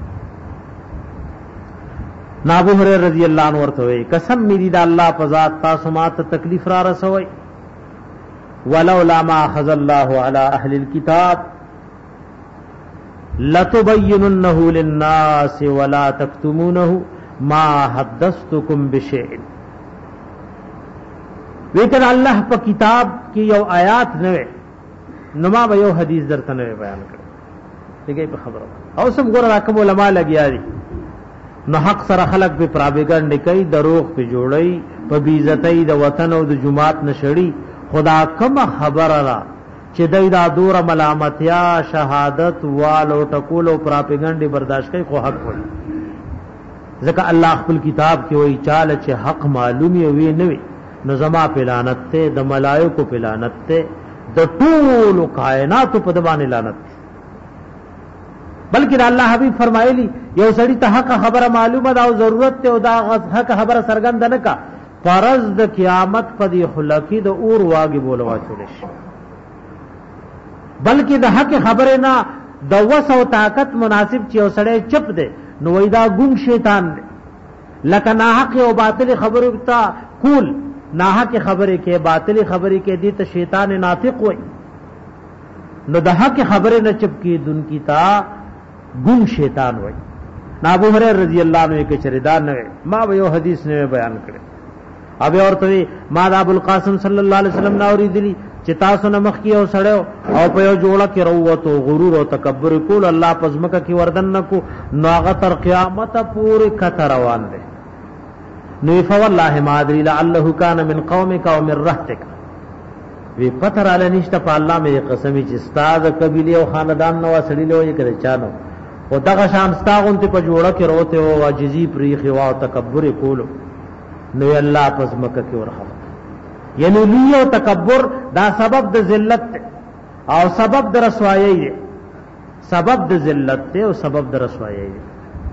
ابو هريره رضی الله عنه ورته وي قسم می دي د الله په ذات تاسو ما ته تکلیف را رسوي ولولا ما اخذ الله على اهل الكتاب لتبيننه للناس ولا تكتمونه ما حدثتكم بشيء ویکن الله په کتاب کې یو آیات نه وي نو ما به یو حدیث درته نه بیان کړ دغه په خبره او سم ګور راکم علماء لګیا دي نو حق سره خلق په پراپګاندا کوي دروغ په جوړي په بیزتۍ د وطن او د جماعت نشړي خدا کوم خبره را چې دای دا دور ملامتیا شهادت والو ټکول او پراپګاندا برداشت کوي خو حق وي ځکه الله خپل کتاب کې وایي چاله چې حق معلومي وي نه وي نو زما په لعنت ته د ملائکو په لعنت ته د ټول کائنات په دبانې لعنت بلکې الله حبیب فرمایلی یو سړی ته حق خبره معلومه ده او ضرورت ته او دا حق خبره سرګند نه کا فرض د قیامت په دی خلقی د اور واګي بولوا چولش بلکې د حق خبره نه د وس او طاقت مناسب چې او سړی چپ دی نو وېدا ګون شیطان دی لکه نه حق او باطل خبرو ته کول نه حق خبره کې باطل خبره کې دي ته شیطان ناطق وای نو د حق خبره نه چپ کې دن کی تا ګون شیطان وای ابو هريره رضی الله عنه کې چریدار نه ما به یو حدیث نه بیان کړ ابي اورته ما د ابو القاسم صلی الله علیه وسلم ناوري دي چې تاسو نه مخ کې او سړیو او په یو جوړه کې روته غرور او تکبر کول الله پزمکه کې وردن نکو ناغه تر قیامت پورې کته روان دي نو فوالله ما ادري لعله كان من قومك او من رهتك وی پتر علی نشته په الله مې قسمی چې استاد قبیله او خاندان نو سړی له یې کړي چانو او دغه شان استاغون ته په جوړه کې روته او عاجزی پریخي او تکبر کولو نو الله پس مکه کې ورخه یعنی لوی او تکبر دا سبب د ذلت او سبب د رسوایی دی سبب د ذلت ته او سبب د رسوایی دی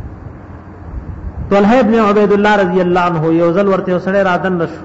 طلحه ابن عبید الله رضی الله عنه یو ځل ورته سره راتن نشو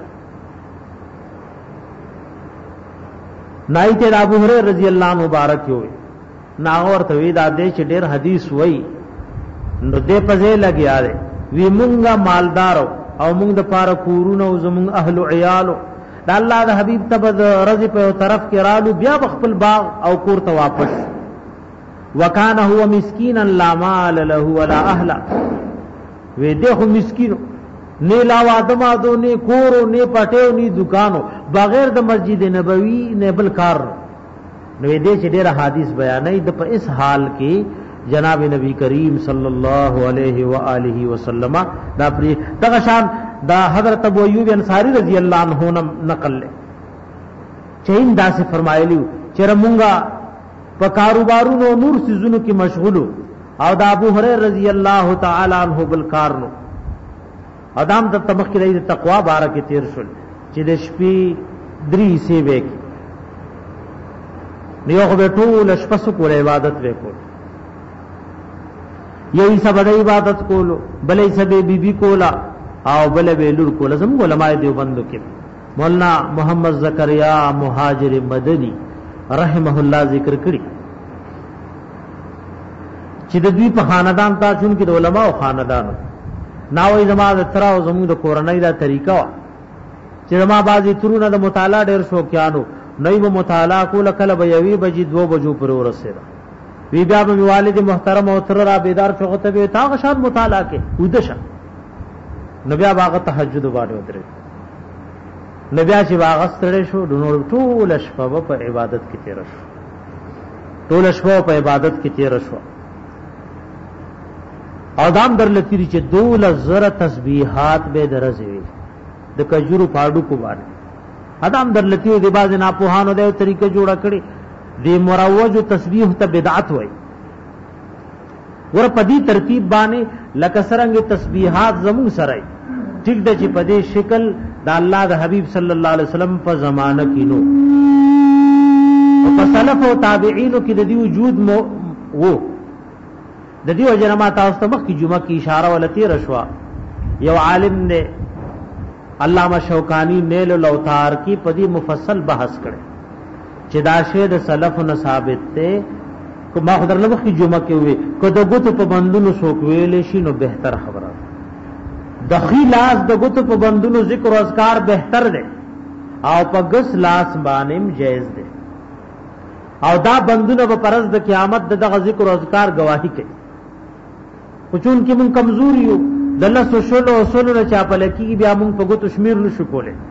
نایته ابو هريره رضی الله عنه مبارک وي ناغه ورته وی دا دې چې ډېر حدیث وای نو دې پځې لګیا دی وی مونږه مالدارو او مونږ د پاره کورونو او زمونږ اهل عیالو د الله د حبیب تبد رضی په طرف کې رالو بیا خپل باغ او کور ته واپس وکانه هو مسکینا لا مال له ولا اهل وی دغه مسکینو نه لا وادما دو نه کورو نه پټیو نه دکانو بغیر د مسجد نبوي نه بل کار نو دې چې ډېر حدیث بیانې د په اس حال کې جناب نبی کریم صلی الله علیه و آله وسلم دا پری دغه شان دا حضرت ابو ایوب انصاری رضی الله عنه نقل له چین دا سے فرمایلی چې رمونګه په کاروبارونو نور سيزونو کې مشغولو او دا ابو هريره رضی الله تعالی عنہ بل کارنو ادم د تمخ کې د تقوا بارے کې تیر شول چې د شپې درې سی وک نیو خو به ټول شپه سکول عبادت وکول یوې سبا د عبادت کولو بلې سبې بیبي کولا او بلې بیلور کولا زم علماء دیوبند کې مولانا محمد زکریا مهاجر مدنی رحمه الله ذکر کړی چې د دوی په خاندان تاسو کې د علماء او خاندانو ناوې زما د تر او زموږ د کورنۍ دا طریقہ چې زما بازي ترونه د مطالعه ډېر شوقیانو نوې به مطالعه کوله کله به یوې بجې دوه بجو پر ورسېده وی بیا به والد محترم او تر را بیدار شوغته به تا غشان مطالعه کې ودشه نبي هغه تهجد باندې ودرې نبي چې هغه ستړي شو د نور ټول شپه په عبادت کې تیر شو ټول شپه په عبادت کې تیر شو او دام در لتیری چې دول زره تسبیحات به درځي د کجورو پاډو کو باندې ادم در لتیو دی باز نه په هانو د طریقې جوړه کړي دی مروج تسبیح ته بدعت وای ور پدی ترتیب باندې لکه سرنګ تسبیحات زمون سره ټیک د چې پدې شکل د الله د حبیب صلی الله علیه وسلم په زمانہ کې نو او په سلف او تابعینو کې د دې وجود مو وو د دې وجه ما تاسو ته مخکې جمعه کې اشاره ولتی رشوا یو عالم نے علامہ شوکانی نیل الاوتار کی پدی مفصل بحث کړي چې دا شه د سلف نه ثابت ته کو ما خدای له مخکې جمعه کې وي کو د ګوتو په بندونو شوک ویلې شي نو بهتر خبره د خلاص د ګوتو په بندونو ذکر او اذکار بهتر دی او په ګس لاس باندې جایز دی او دا بندونه په پرز د قیامت دغه ذکر او اذکار گواہی کوي پچون کې مون کمزور یو دله سوشل او سولو نه چاپل کی بیا مون په ګوتو شمیر نشو کوله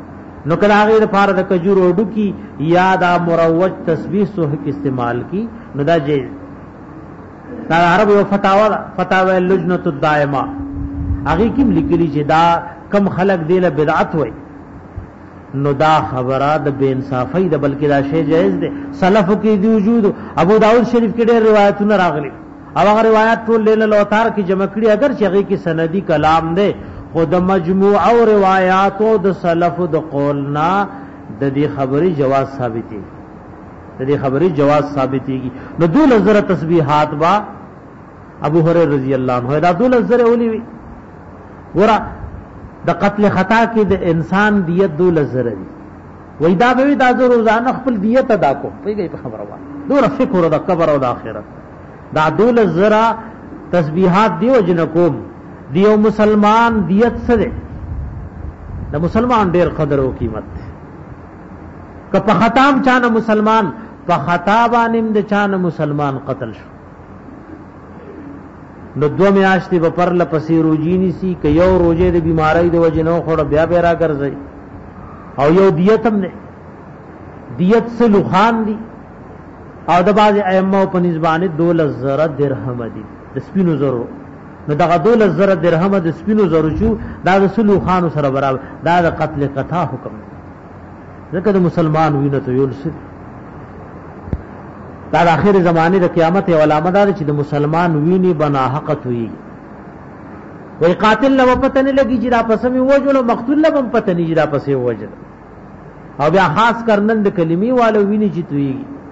نو کله هغه لپاره د کجورو ډوکی یا دا مروج تسبیح سوه کې استعمال کی نو دا جایز. دا عرب یو فتاوا فتاوا اللجنه الدائمه هغه کې لیکلي چې دا کم خلق دی له بدعت وای نو دا خبره د بے انصافی د بلکې دا شی جایز دی. سلف کې دی وجود ابو داود شریف کې ډېر روایتونه راغلي او هغه روایت ټول لیل الاوتار کې جمع کړي اگر چې هغه کې سندي کلام دی خود مجموع او روایات او د سلف د قولنا د دې خبري جواز ثابتي د دې خبري جواز ثابتيږي. نو دول زره تسبیحات با ابو هريره رضی الله عنه دا دول زره ولي وي ورا د قتل خطا کې د انسان دیت دول زره دي وای دا به دا روزانه خپل دیت ادا کو پیږي په خبره وای دور فکر د قبر او د آخرت دا دول زره تسبیحات دیو جن کوم دیو مسلمان دیت سره د مسلمان ډیر قدر او قیمت که په خطام چانه مسلمان په خطا باندې د چانه مسلمان قتل شو نو دو میاشتې په پر لپسې روجی نیسی که یو روزه د بیماری د وجنو خور بیا بیا را ګرځي او یو دیت هم نه دیت سلو خان دی او د باز ائمه په نسبانه دولت زره درهم دي د سپینو زرو نو دغه دولت زره درهم د سپینو زرو شو دا د سلو خان سره برابر دا د قتل قطع حکم ځکه د مسلمان وینه ته یول سي دا د اخر زمانه د قیامت یو علامه ده چې د مسلمان ویني بنا حقت وي وای قاتل له پته نه لګي چې را پسې وجلو مقتول له پته نه چې را پسې وجل او بیا خاص کرنن د کلمې والو ویني چې توي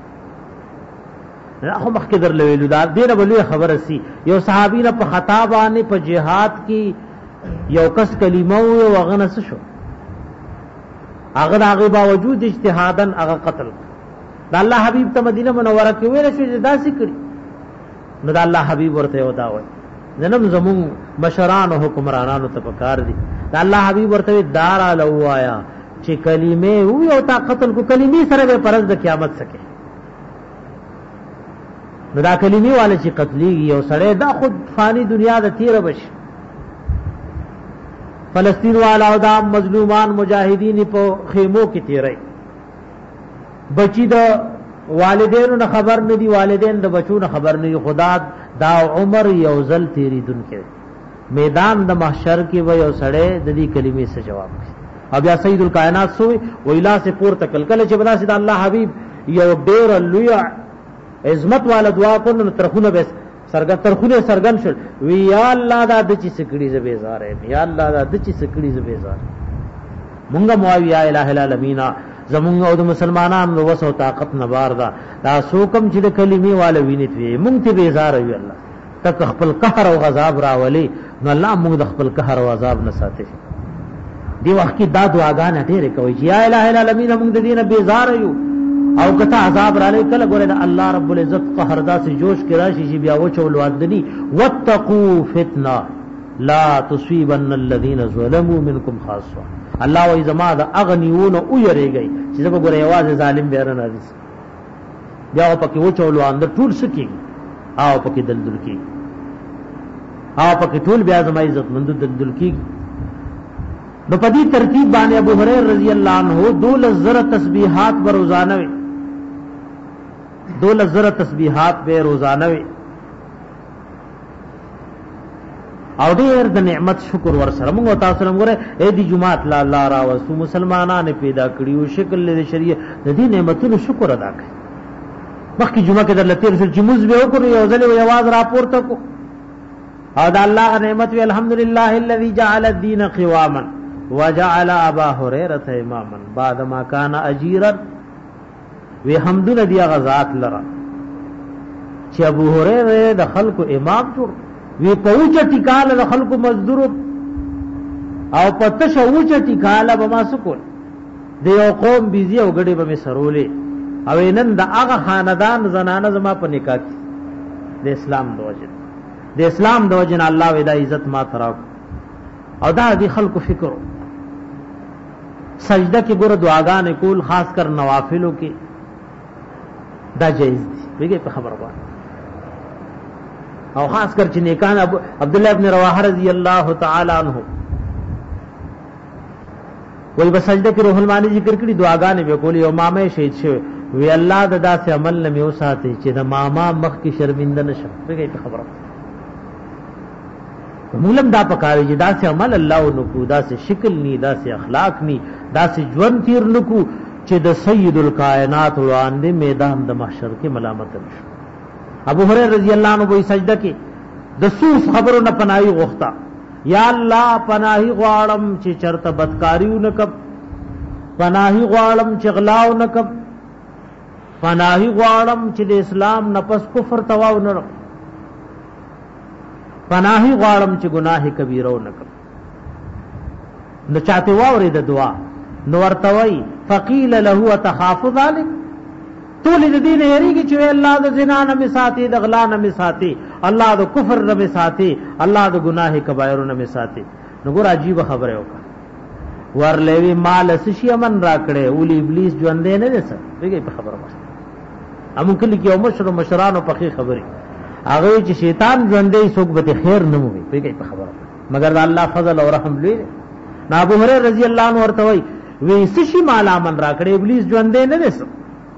راخو مخکې در لویلو دا ډیره بلې خبره سي یو صحابي نه په خطا باندې په جهاد کې یو کس کلمه او وغنس شو هغه هغه باوجود اجتهادن هغه قتل دا الله حبیب ته مدینه منوره کې ویل شو چې داسې کړی نو دا الله حبیب ورته ودا وای جنم زمون مشران او حکمرانانو ته پکار دي دا الله حبیب ورته دار الوایا چې کلمې او یو تا قتل کو کلمې سره به پرز د قیامت سکے نو دا کلمې والے چې قتلېږي او سړی دا خود فانی دنیا د تیر بش فلسطین والا او دا مظلومان مجاهدین په خیمو کې تیرای بچی دا والدینو نه خبر نه دی والدین د بچو نه خبر نه خدا دا عمر یو ځل تیری دن کې میدان د محشر کې و یو سړی د دې کلمې څخه جواب کوي او بیا سید الکائنات سوې ویلا سے پور تکل کله چې بنا سید الله حبیب یو ډیر لوی عظمت والا دعا کو نو ترخونه به سرګن ترخونه سرګن شل وی یا الله دا د چی سکړي ز بیزار یا الله دا د چی سکړي ز بیزار مونږه مو یا الہ العالمین زمونږ او د مسلمانانو وسو طاقت نبار دا دا سوکم چې د کلمې والا ویني وي مونږ ته بیزار وي الله تک خپل قهر او غضب راولي نو الله مونږ د خپل قهر او عذاب نه ساتي دی وخت کې دا دعاګانې ډېرې کوي چې یا الہ العالمین مونږ د دینه بیزار یو او کته عذاب را لې کله ګوره د الله رب العزت قهر داسې جوش کې راشي چې بیا وچول وادنی واتقوا فتنه لا تصيبن الذين ظلموا منكم خاصه الله وای زما د اغنیون او یریږي چې زما ګوره یوازې ظالم به رانه دي بیا پکې وچول واند ټول سکی او پکې دلدل کی او پکې ټول بیا زما عزت مند دلدل کی نو په دې ترتیب باندې ابو هريره رضی الله عنه دول زره تسبیحات به روزانه وي دول زره تسبیحات به روزانه وي او ډېر د نعمت شکر ور سره موږ تاسو سره موږ اې دې جمعات لا الله را وسو مسلمانانه پیدا کړیو شکل له شریعت د دې نعمتونو شکر ادا کړئ مخکې جمعه کې در لته رسول جمعز به وکړو یو ځل یو आवाज راپورته کو او د الله نعمت وی الحمدلله الذي جعل الدين قواما وجعل ابا هريره اماما بعد ما كان اجيرا وی حمدنا دی غزات لرا چې ابو هريره د خلکو امام جوړ وی پوچا ټیکاله د خلکو مزدور او پته شوچا ټیکاله به ما سکول د یو قوم بيزي او غړي به سرولې او نن د هغه خاندان زنانه زما په نکاح کې د اسلام د وجه د اسلام د وجه الله ودا عزت ما تراو او دا دی خلکو فکر سجده کې ګور دعاګانې کول خاص کر نوافلو کې دا جایز دي ویګه په خبره وایي او خاص کر چې نیکان عبد الله ابن رواحه رضی الله تعالی عنہ وای بسجده کې روح المانی ذکر کړي دعاګانې به کولې او مامه شهید شوی وی الله د داسې عمل نه میو ساتي چې د ماما مخ کې شرمنده نشم دغه په خبره مولم دا پکاري چې داسې عمل الله نکو داسې شکل ني داسې اخلاق ني داسې ژوند تیر نکو چې د سید الکائنات وړاندې میدان د محشر کې ملامت نشو ابو هريره رضی الله عنه وې سجده کې د سوس خبرو نه پناهي غوښتا یا الله پناهي غواړم چې چرته بدکاریو نکب پناهي غواړم چې غلاو نکب پناهي غواړم چې د اسلام نفس کفر تواو نه پناهي غواړم چې گناه کبیره نکب نو چاته واوري د دعا نو ورتوي فقيل له تخاف ذلك طول الدين یریږي چې الله د زنا نه مساتي د غلا نه مساتي الله د کفر نه مساتي الله د گناه کبائر نه مساتي نو ګور عجیب خبره وکړه ورلوي مال سشي امن راکړي ولي ابلیس ژوندې نه دي څه دغه په خبره واسطه امو کلی کې عمر مشرانو په خبره هغه چې شیطان ژوندې څوک به خیر نه موي دغه په خبره مگر الله فضل او رحم لوی نه ابو هريره رضی الله عنه ورته وي وی سشي مال امن راکړي ابلیس ژوندې نه دي څه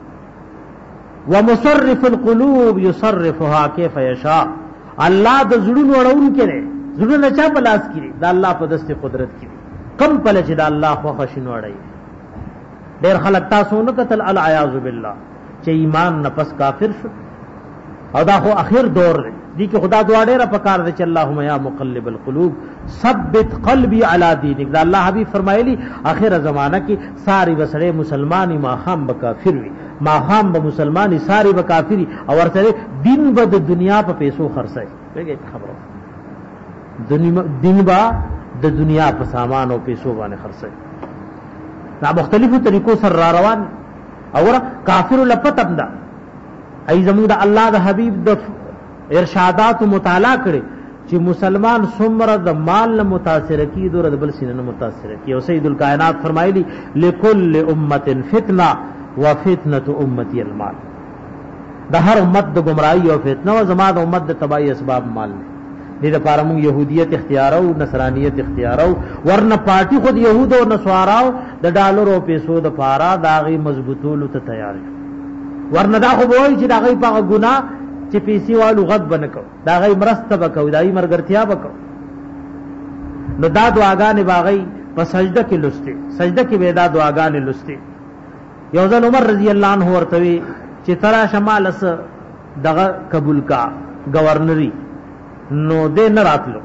ومصرف القلوب يصرفها كيف يشاء الله د زړونو وړون کړي زړونه چا په لاس کړي دا الله په دسته قدرت کړي کم پله چې دا الله خو خشن وړي ډېر خلک تاسو نه قتل العیاذ بالله چې ایمان نه پس کافر شو او دا خو اخر دور دی کې خدا دعا ډېره پکار دی چې اللهم یا مقلب القلوب ثبت قلبي على دينك دا الله حبيب فرمایلی اخر زمانہ کې ساری وسړې مسلمانې ما خام بکافر وي ما خام به مسلمانې ساری بکافری او ورته دین به د دنیا په پیسو خرڅای دغه خبره دین با د دنیا په سامان او پیسو باندې خرڅای دا مختلفو طریقو سره را روان اور کافر لپتم دا ای زموږ د الله د حبیب د ارشادات مطالعه کړي چې مسلمان څومره د مال نه متاثر کی دور د بل سینه نه متاثر کی او سید الکائنات فرمایلی لكل امه فتنه وفتنه امتي المال د هر امت د گمراهی او فتنه او زما د امت د تباہی اسباب مال دې لپاره موږ يهوديت اختیارو نصرانيت اختیارو ورنه پارٹی خود يهود او نصاراو د ډالر او پیسو د پارا داغي مضبوطولو ته تیار ورنه دا خو وایي چې داغي په ګناه چې پیسې والو غد بنکو داغي مرسته وکاو دای مرګرتیا وکاو نو دا دعاګانې باغی په سجده کې لسته سجده کې به دا دعاګانې لسته یو ځل عمر رضی الله عنه ورته چې ترا شمال اس دغه قبول کا گورنری نو دې نه راتلو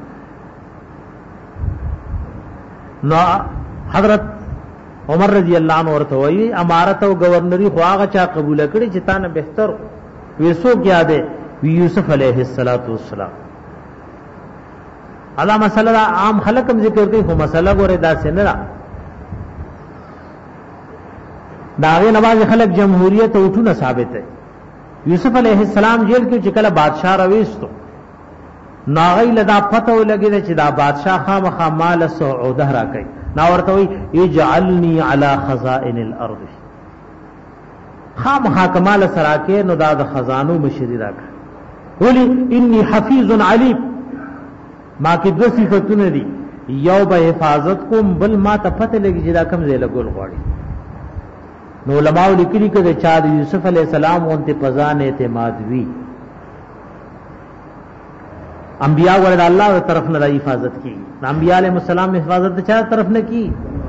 نو حضرت عمر رضی الله عنه ورته وی امارت او گورنری خو هغه چا قبول کړي چې تانه بهتر ویسو کیا دے یوسف علیہ الصلوۃ والسلام ادا مسئلہ عام خلقم ذکر کوي خو مسئلہ ګوره دا سينرا داغه نواز خلق جمهوریت او ټونه ثابت ہے یوسف علیہ السلام جیل کې چې کله بادشاہ رويستو ناغی لدا پتو لګی چې دا بادشاہ خامخا مال سعوده را کوي نا ورته وی اجعلنی علی خزائن الارض خامخا کمال سراکه نو دا د خزانو مشری راکړه ولی انی حفیظ علیم ما کې دو صفاتونه دي یو به حفاظت کوم بل ما ته پته لګی چې دا کم زې لګول غواړي نو علماء لیکلي کړي چې د یوسف علی السلام اونته پزان اعتماد وی انبیاء ولر الله طرف نه حفاظت کی انبیاء علیہ السلام حفاظت چا طرف نه کی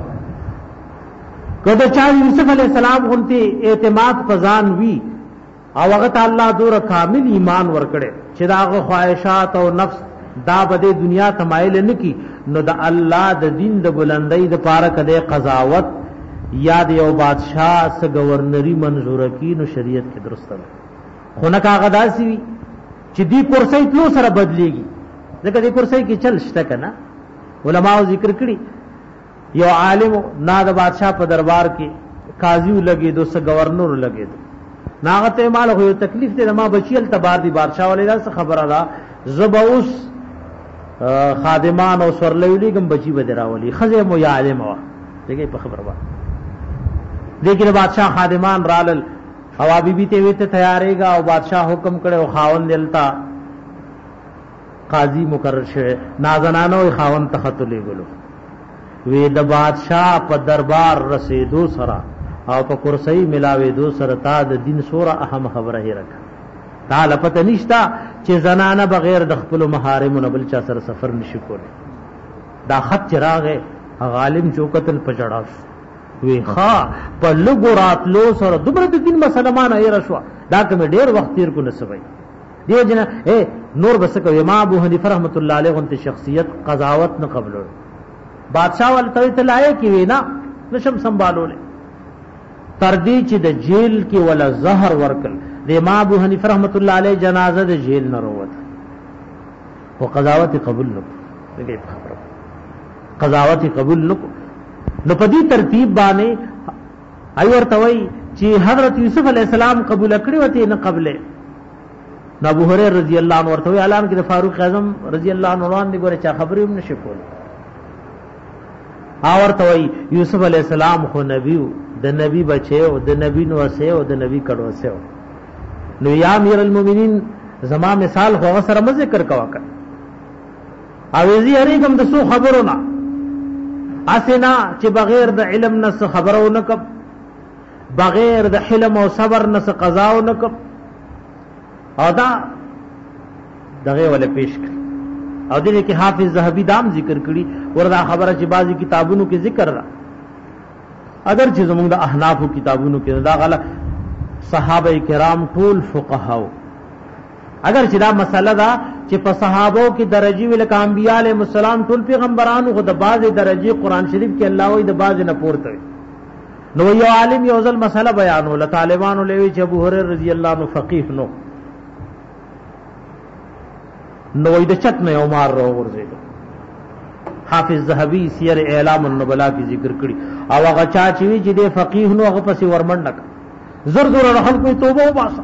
کله چا یوسف علیہ السلام اونته اعتماد پزان وی او هغه الله دور کامل ایمان ورکړي چې داغه خواهشات او نفس دا بده دنیا تمایل نه کی نو د الله د دین د بلندۍ د پاره کده قضاوت یاد یو بادشاہ س گورنری منظور کی نو شریعت کې درست ده خو نه کاغه داسي چې دی کرسی تلو سره بدليږي ځکه دی کرسی کې چل شته کنه علماء ذکر کړي یو عالم نا د بادشاہ په دربار کې قاضي لګي دو سه گورنر لګي دو ناغته مال خو تکلیف ته ما بچیل تبار دی بادشاہ ولې دا خبره ده زبوس خادمان او سورلوی کوم بچی بدراولي خزه مو یا عالم وا دغه په خبره وا دغه بادشاہ خادمان رالل او بی بی ته وته تیارېګا او بادشاہ حکم کړي او خاون دلتا قاضی مقرر شه نازنانو خاون ته خط لګلو وی د بادشاہ په دربار رسیدو سره او په کرسی ملاویدو سره تا د دین سوره اهم خبره هی رکھا تا لپته نشتا چې زنانه بغیر د خپل محارمونو بل چا سره سفر نشي کولی. دا خط چراغه غالم چوکتل پچړاو وی ښا په لګو راتلو سره دومره د دین مسلمان ای رشوا دا کوم ډیر وخت تیر کو نسوي دیو جنا اے نور بس کو امام ابو حنیفه رحمت الله علیه انت شخصیت قضاوت نه قبول بادشاہ ول ته تلای کی وینا نشم سنبالول تر دې چې د جیل کې ولا زهر ورکل د امام ابو حنیفه رحمت الله علیه جنازه د جیل نه وروت او قضاوت قبول نه خبره قضاوت قبول نه نو په دې ترتیب باندې ای ورته وای چې حضرت یوسف علی السلام قبول کړی وته نه قبله نو ابو هريره رضی الله عنه ورته اعلان کړ فاروق اعظم رضی الله عنه وړاندې ګوره چا خبرې هم نشي کول ا ورته وای یوسف علی السلام خو نبیو د نبی بچو د نبی نو سه او د نبی کډو سه نو یا امیر المؤمنین زما مثال خو سره م ذکر کوا کړ او زی هریګم د سو خبرونه اسنا چې بغیر د علم نه خبرونه کب بغیر د حلم او صبر نه قضاونه کب او دا دغه ول پیش کړ او دې کې حافظ ذهبی دام ذکر کړي وردا خبره چې بعضی کتابونو کې ذکر را اگر چې زموږ د احناف کتابونو کې دا غلا صحابه کرام ټول فقهاو اگر چې دا مسله دا چې په صحابو کې درجه ویل ک انبیاء علیهم السلام ټول پیغمبرانو خو د بعض درجه قران شریف کې الله وی د بعض نه پورته نو یو عالم یو ځل مسله بیانول طالبانو لوي چې ابو هريره رضی الله عنه فقيه نو نو د چت نه عمر رو ورزید حافظ ذهبی سیر اعلام النبلا کی ذکر کړي او هغه چا چې وی چې د فقيه نو هغه پسې ورمنډک زر زر رحل کوئی توبه وباسه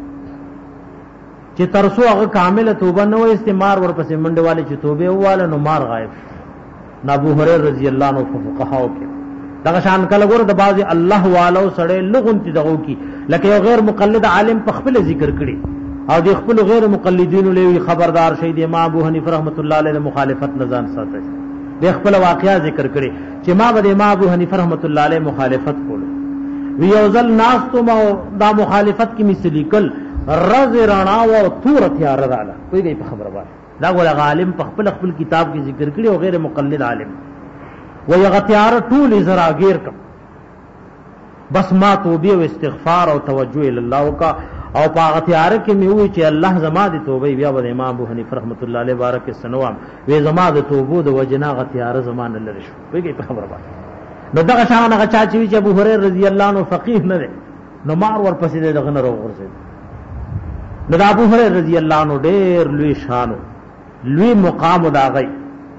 چې ترسو هغه کامله توبه نه و استعمار ورپسې منډه والے چې توبه واله نو مار غایب نو ابو هريره رضی الله عنه فقهاو کې دغه شان کله ګور د بعض الله والو سره لغونتی دغو کی لکه یو غیر مقلد عالم په خپل ذکر کړي او د خپل غیر مقلدین له خبردار شي د امام ابو حنیفه رحمت الله علیه مخالفت نظام ساتي د خپل واقعیا ذکر کړي چې ما به امام ابو حنیفه رحمت الله علیه مخالفت کول وی یوزل ناس تو ما دا مخالفت کی مثلی کل رز رانا او تور تیار رااله کوئی گئی په خبره باندې دا ګول عالم په خپل خپل کتاب کې ذکر کړي او غیر مقلد عالم و یغتیار طول زراگیر کم بس ما توبه او استغفار او توجه ال الله کا او پاغتیار کې می وی چې الله زما د توبه بیا د امام ابو حنیفه رحمت الله علیه بارک سنوام وی زما د توبه د وجنا غتیار زمان لری شو وی په خبره باندې نو دغه شان هغه چا چې ابو هريره رضی الله عنه فقيه نه دی نو مار ور پسې دغه نه ورغورځي نو د ابو هريره رضی الله عنه ډېر لوی شان لوی مقام دا غي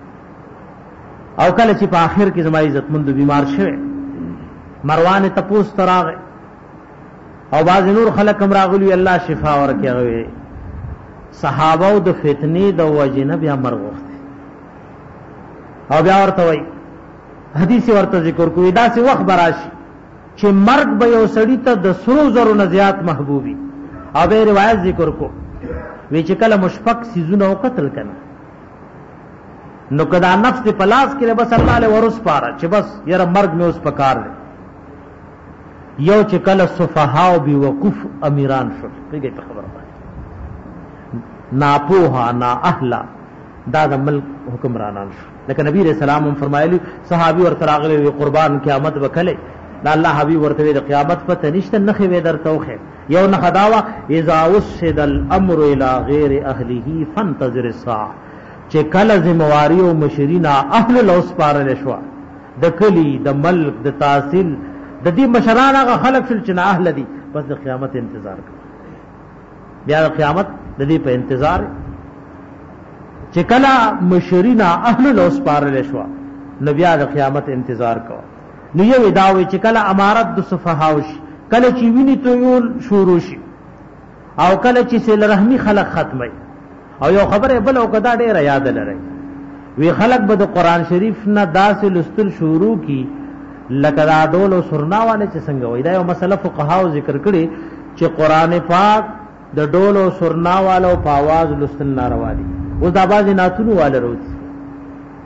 او کله چې په آخر کې زما عزت مند بیمار شوه مروان تپوس تراغه او باز نور خلق هم راغلی الله شفا ورکړي صحابه او د فتنې د وجنه بیا مرغ وخت او بیا ورته وای حدیث ورته ذکر کوي دا سی وخت براشي چې مرګ به یو سړی ته د سرو زرو نه زیات محبوبي او به روایت ذکر کو وی چې کله مشفق سيزونه او قتل کنا نو کدا نفس په پلاس کې بس الله له ورس پاره چې بس یره مرګ مې اوس پکار دی یو چې کله صفها او بي وقوف امیران شو پیږي په خبره باندې ناپوها نا اهلا دا د ملک حکمرانان شو لکه نبی رسول الله فرمایلی صحابي ورته راغلي قربان قیامت وکړي دا الله حبيب ورته د قیامت پته نشته نخې وې درتوخه یو نه خداوا اذا وسد الامر الى غیر اهله فانتظر الساعه چې کله ذمہواری او مشرینا اهل الاوس پارل شو د کلی د ملک د تحصیل د دې مشران هغه خلق شل چې نه اهل دي بس د قیامت انتظار کوي بیا د قیامت د دې په انتظار چې کله مشرینا اهل الاوس پارل شو نو بیا د قیامت انتظار کوي نو یو داوي چې کله امارت د صفهاوش کله چې ویني تو یو شروع شي او کله چې سیل رحمی خلق ختمي او یو خبره بل او کدا ډیره یاد لري وی خلق به د قران شریف نه داسې لستل شروع کی لکه دا ډول او سرنا والے چې څنګه وای دا یو مسله فقهاو ذکر کړي چې قران پاک د ډول او سرنا والو په आवाज لستل ناروا دي او دا باز ناتونو والے روز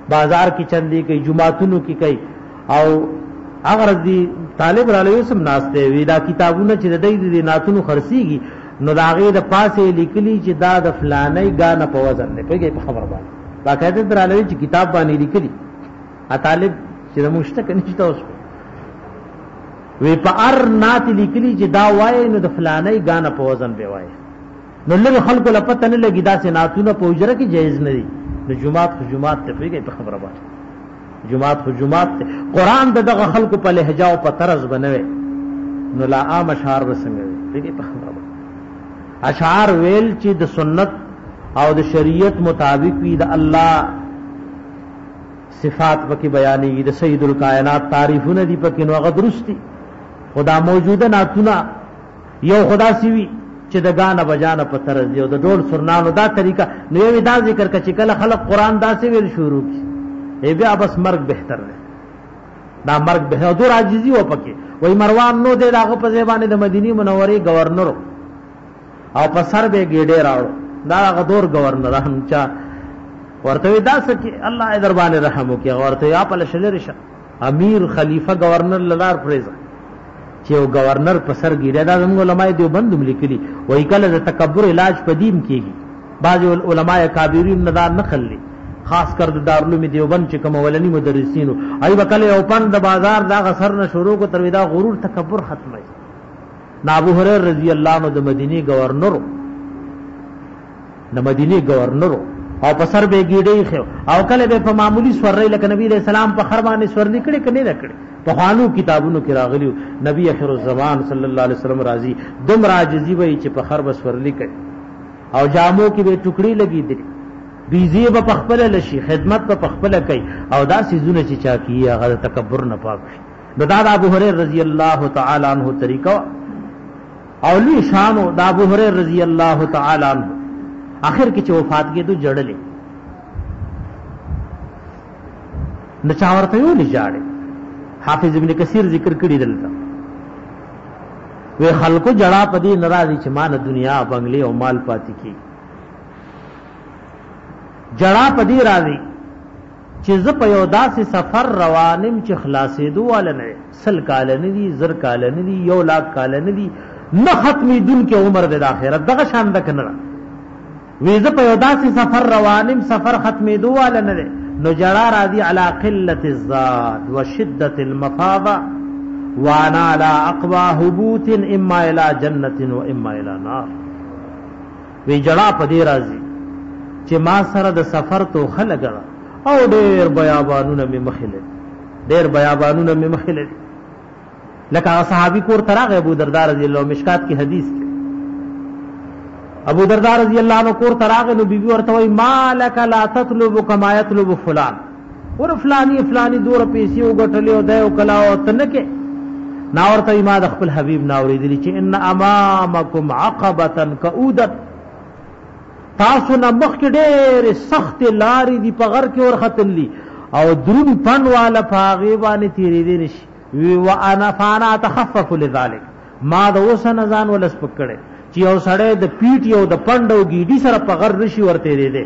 بازار کی چندی کوي، جمعاتونو کی کوي، او اگر دی طالب را لوي سم ناشته وی دا کتابونه چې د دې د ناتونو خرسيږي نو دا غي د پاسه لیکلي چې دا د فلانه غانه په وزن نه پیږي په خبر باندې باقاعده در لوي چې کتاب باندې لیکلي ا طالب چې مشتک نشته اوس وی په ار نات لیکلي چې دا وای نو د فلانه غانه په وزن به وای نو له خلکو لپاره نه لګی دا سه ناتونه په اجره کې جایز نه دي د جمعات خو جمعات ته پیږي په خبره باندې جمعات خو جمعات ته قران دغه خلکو په لهجه او په طرز بنوي نو لا عام اشعار وسنګي پیږي په خبره باندې اشعار ویل چې د سنت او د شریعت مطابق وي د الله صفات پکې بیانېږي د سید الکائنات تعریفونه دي پکې نو هغه درستی خدا موجوده ناتونه یو خدا سی وی چې د غانا بجانا په طرز دی او د ډول سرنانو دا طریقہ نو یو دا ذکر کچ کله خلق قران دا سی ویل شروع کی ای بیا بس مرګ بهتر دی دا مرګ به دور عاجزی و پکې وای مروان نو دې داغه په ځبانه د مدینه منورې گورنر او په سر به ګډه راړو دا غدور گورنر هم چا ورته دا سکه الله در باندې رحم وکي ورته یا په لشلرشه امیر خلیفہ گورنر لار فریضه چې یو گورنر په سر ګیره دا زموږ علماء دیوبند ملکلي وای کله د تکبر علاج پدیم کیږي بعض علماء کابرین ندار نخلي خاص کر د دارالعلوم دیوبند چې کوم ولني مدرسینو ای وکله یو پند د بازار دا غسر نه شروع کو تر ودا غرور تکبر ختمه ابو هريره رضی الله عنه د مدینه گورنر د مدینه گورنر او په سر به ګیډې خو او کله به په معمولی سورې لکه نبی رسول سلام په خربانه سور نکړي کني نکړي په خوانو کتابونو کې راغلیو نبی اخر الزمان صلی الله علیه وسلم راضی دم راجزی وای چې په خرب سور لیکي او جامو کې به ټوکړي لګي دي بیزی به پخپل لشي خدمت به پخپل کوي او دا سيزونه چې چا کیه هغه تکبر نه پاک شي نو دا ابو هريره رضی الله تعالی عنہ طریقہ او لوی شانو دا ابو هريره رضی الله تعالی عنہ آخر کې چې وفات کېدو جړلې نه چا ورته یو نه جاړي حافظ ابن کثیر ذکر کړی دلته وی خلکو جړه پدی ناراضي چې مان دنیا بنگلې او مال پاتې کی جړه پدی راضي چې ز په یو داسې سفر روانم چې خلاصې دوه نه سل کال نه دي زر کال نه دي یو لاک کال نه دي نه ختمي دن کې عمر د آخرت دغه شان د کنه وی ز په یو داسې سفر روانم سفر ختمې دوه نه دي نو جړه راضي علی قلت الزاد وشدت المفاضه وانا على اقوا هبوط اما الى جنه واما الى نار وی جړه پدی راضي چې ما سره د سفر تو خلګا او ډېر بیابانونه می مخله ډېر بیابانونه می مخله لکه صحابي کور تراغه ابو دردار رضی الله مشکات کی حدیث کې ابو دردار رضی الله عنه کور تراغه نو بیبي ورته وای مالک لا تطلب كما يطلب فلان ور فلانی فلانی دور پیسې وګټلې او دایو کلا او تنکه نا ورته ما د خپل حبیب ناورې دي چې ان امامکم عقبه کؤدا تاسو نه مخ کې ډېر سخت لارې دی په غر کې ور ختملی او درون پن والا پاغي باندې تیرې دي نشي و انا فانا تخفف لذلك ما د وسن ځان ولس پکړې چې یو سړی د پیټ یو د پندو گیډي سره په غر رشي ورته دی دی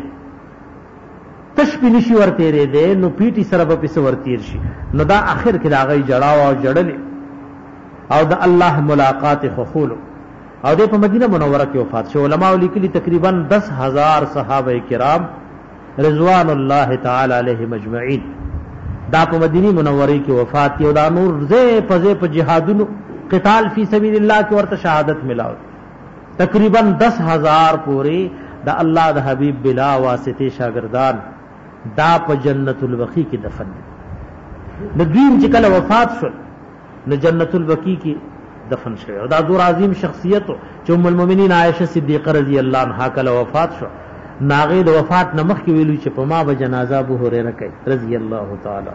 تشبی نشي ورته دی دی نو پیټي سره په پس ورتیر شي نو دا اخر کې دا غي جړاو او جړلې او د الله ملاقات خخول او د په مدینه منوره کې وفات شو علماء لیکلي تقریبا دس ہزار صحابه کرام رضوان الله تعالی علیهم اجمعین دا په مدینه منوره کې وفات یو دا نور زه په زه په جهادونو قتال فی سبیل الله کې ورته شهادت ملاو تقریبا دس ہزار پوری دا اللہ دا حبیب بلا واسطے شاگردان دا پا جنت الوقی کی دفن نہ دویم چکل وفات شو نہ جنت الوقی کی دفن شو دا دور عظیم شخصیت ہو جو ام المؤمنین عائشہ صدیقہ رضی اللہ عنہ کل وفات شو ناغی دا وفات نمخ کی ویلو چپا ما با جنازہ ابو ہریرہ کئی رضی اللہ تعالی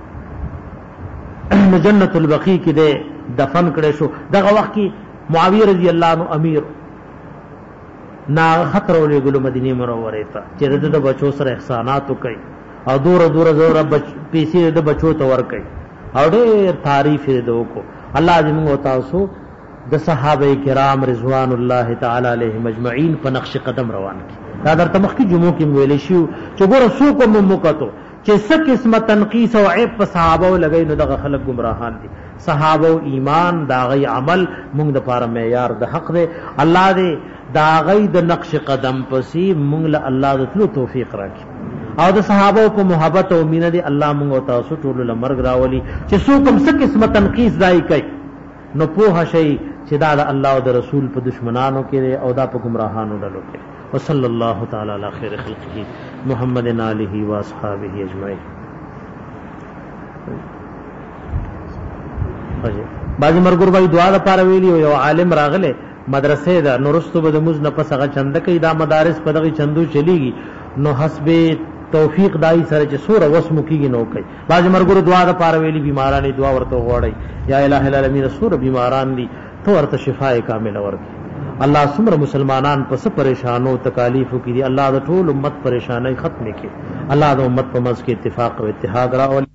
نہ جنت الوقی کی دے دفن کرے شو دا وقت کی معاویہ رضی اللہ عنہ امیر نا خطر ولې ګلو مدینه منوره ته چې د بچو سره احسانات وکړي او دور دور زور بچ پیسې د بچو ته ور کوي او ډېر تعریف دې وکړو الله دې موږ تاسو د صحابه کرام رضوان الله تعالی علیهم اجمعین په نقش قدم روان کړي دا درته مخکې جمعو کې ویل شو چې ګوره څوک مو مکتو چې څه قسمه تنقیس او عیب په صحابه لګی نو دغه خلک گمراهان دي. صحابه ایمان دا غي عمل موږ د پاره معیار د حق دی. الله دې دا غي د نقش قدم پسې موږ له الله د تلو توفیق راکړي او د صحابه په محبت او مینه دې الله موږ او تاسو ټول له مرګ راولي چې څوک هم څه قسمه تنقیس دای کوي نو په شي چې دا د الله او د رسول په دشمنانو کې او دا په گمراهانو ډلو کې. وصلی الله تعالی علی خیر خلقه محمد آله و اصحابہ اجمعین. بعضی مرګور وای دعا لپاره ویلی او یو عالم راغله مدرسې دا نورستو به د موز نه پس هغه چنده کې دا مدارس په دغه چندو چلیږي نو حسب توفیق دای سره چې سوره وسمو کیږي نو کوي. بعضی مرګور دعا لپاره ویلی بیمارانه دعا ورته غوړی یا الہ العالمین سوره بیماران دي تو ورته شفای کامل ورکړي. الله سمره مسلمانان پس پریشانو تکالیفو کې دي الله د ټول امت پریشانای ختم کړي. الله د امت په منځ کې اتفاق او اتحاد را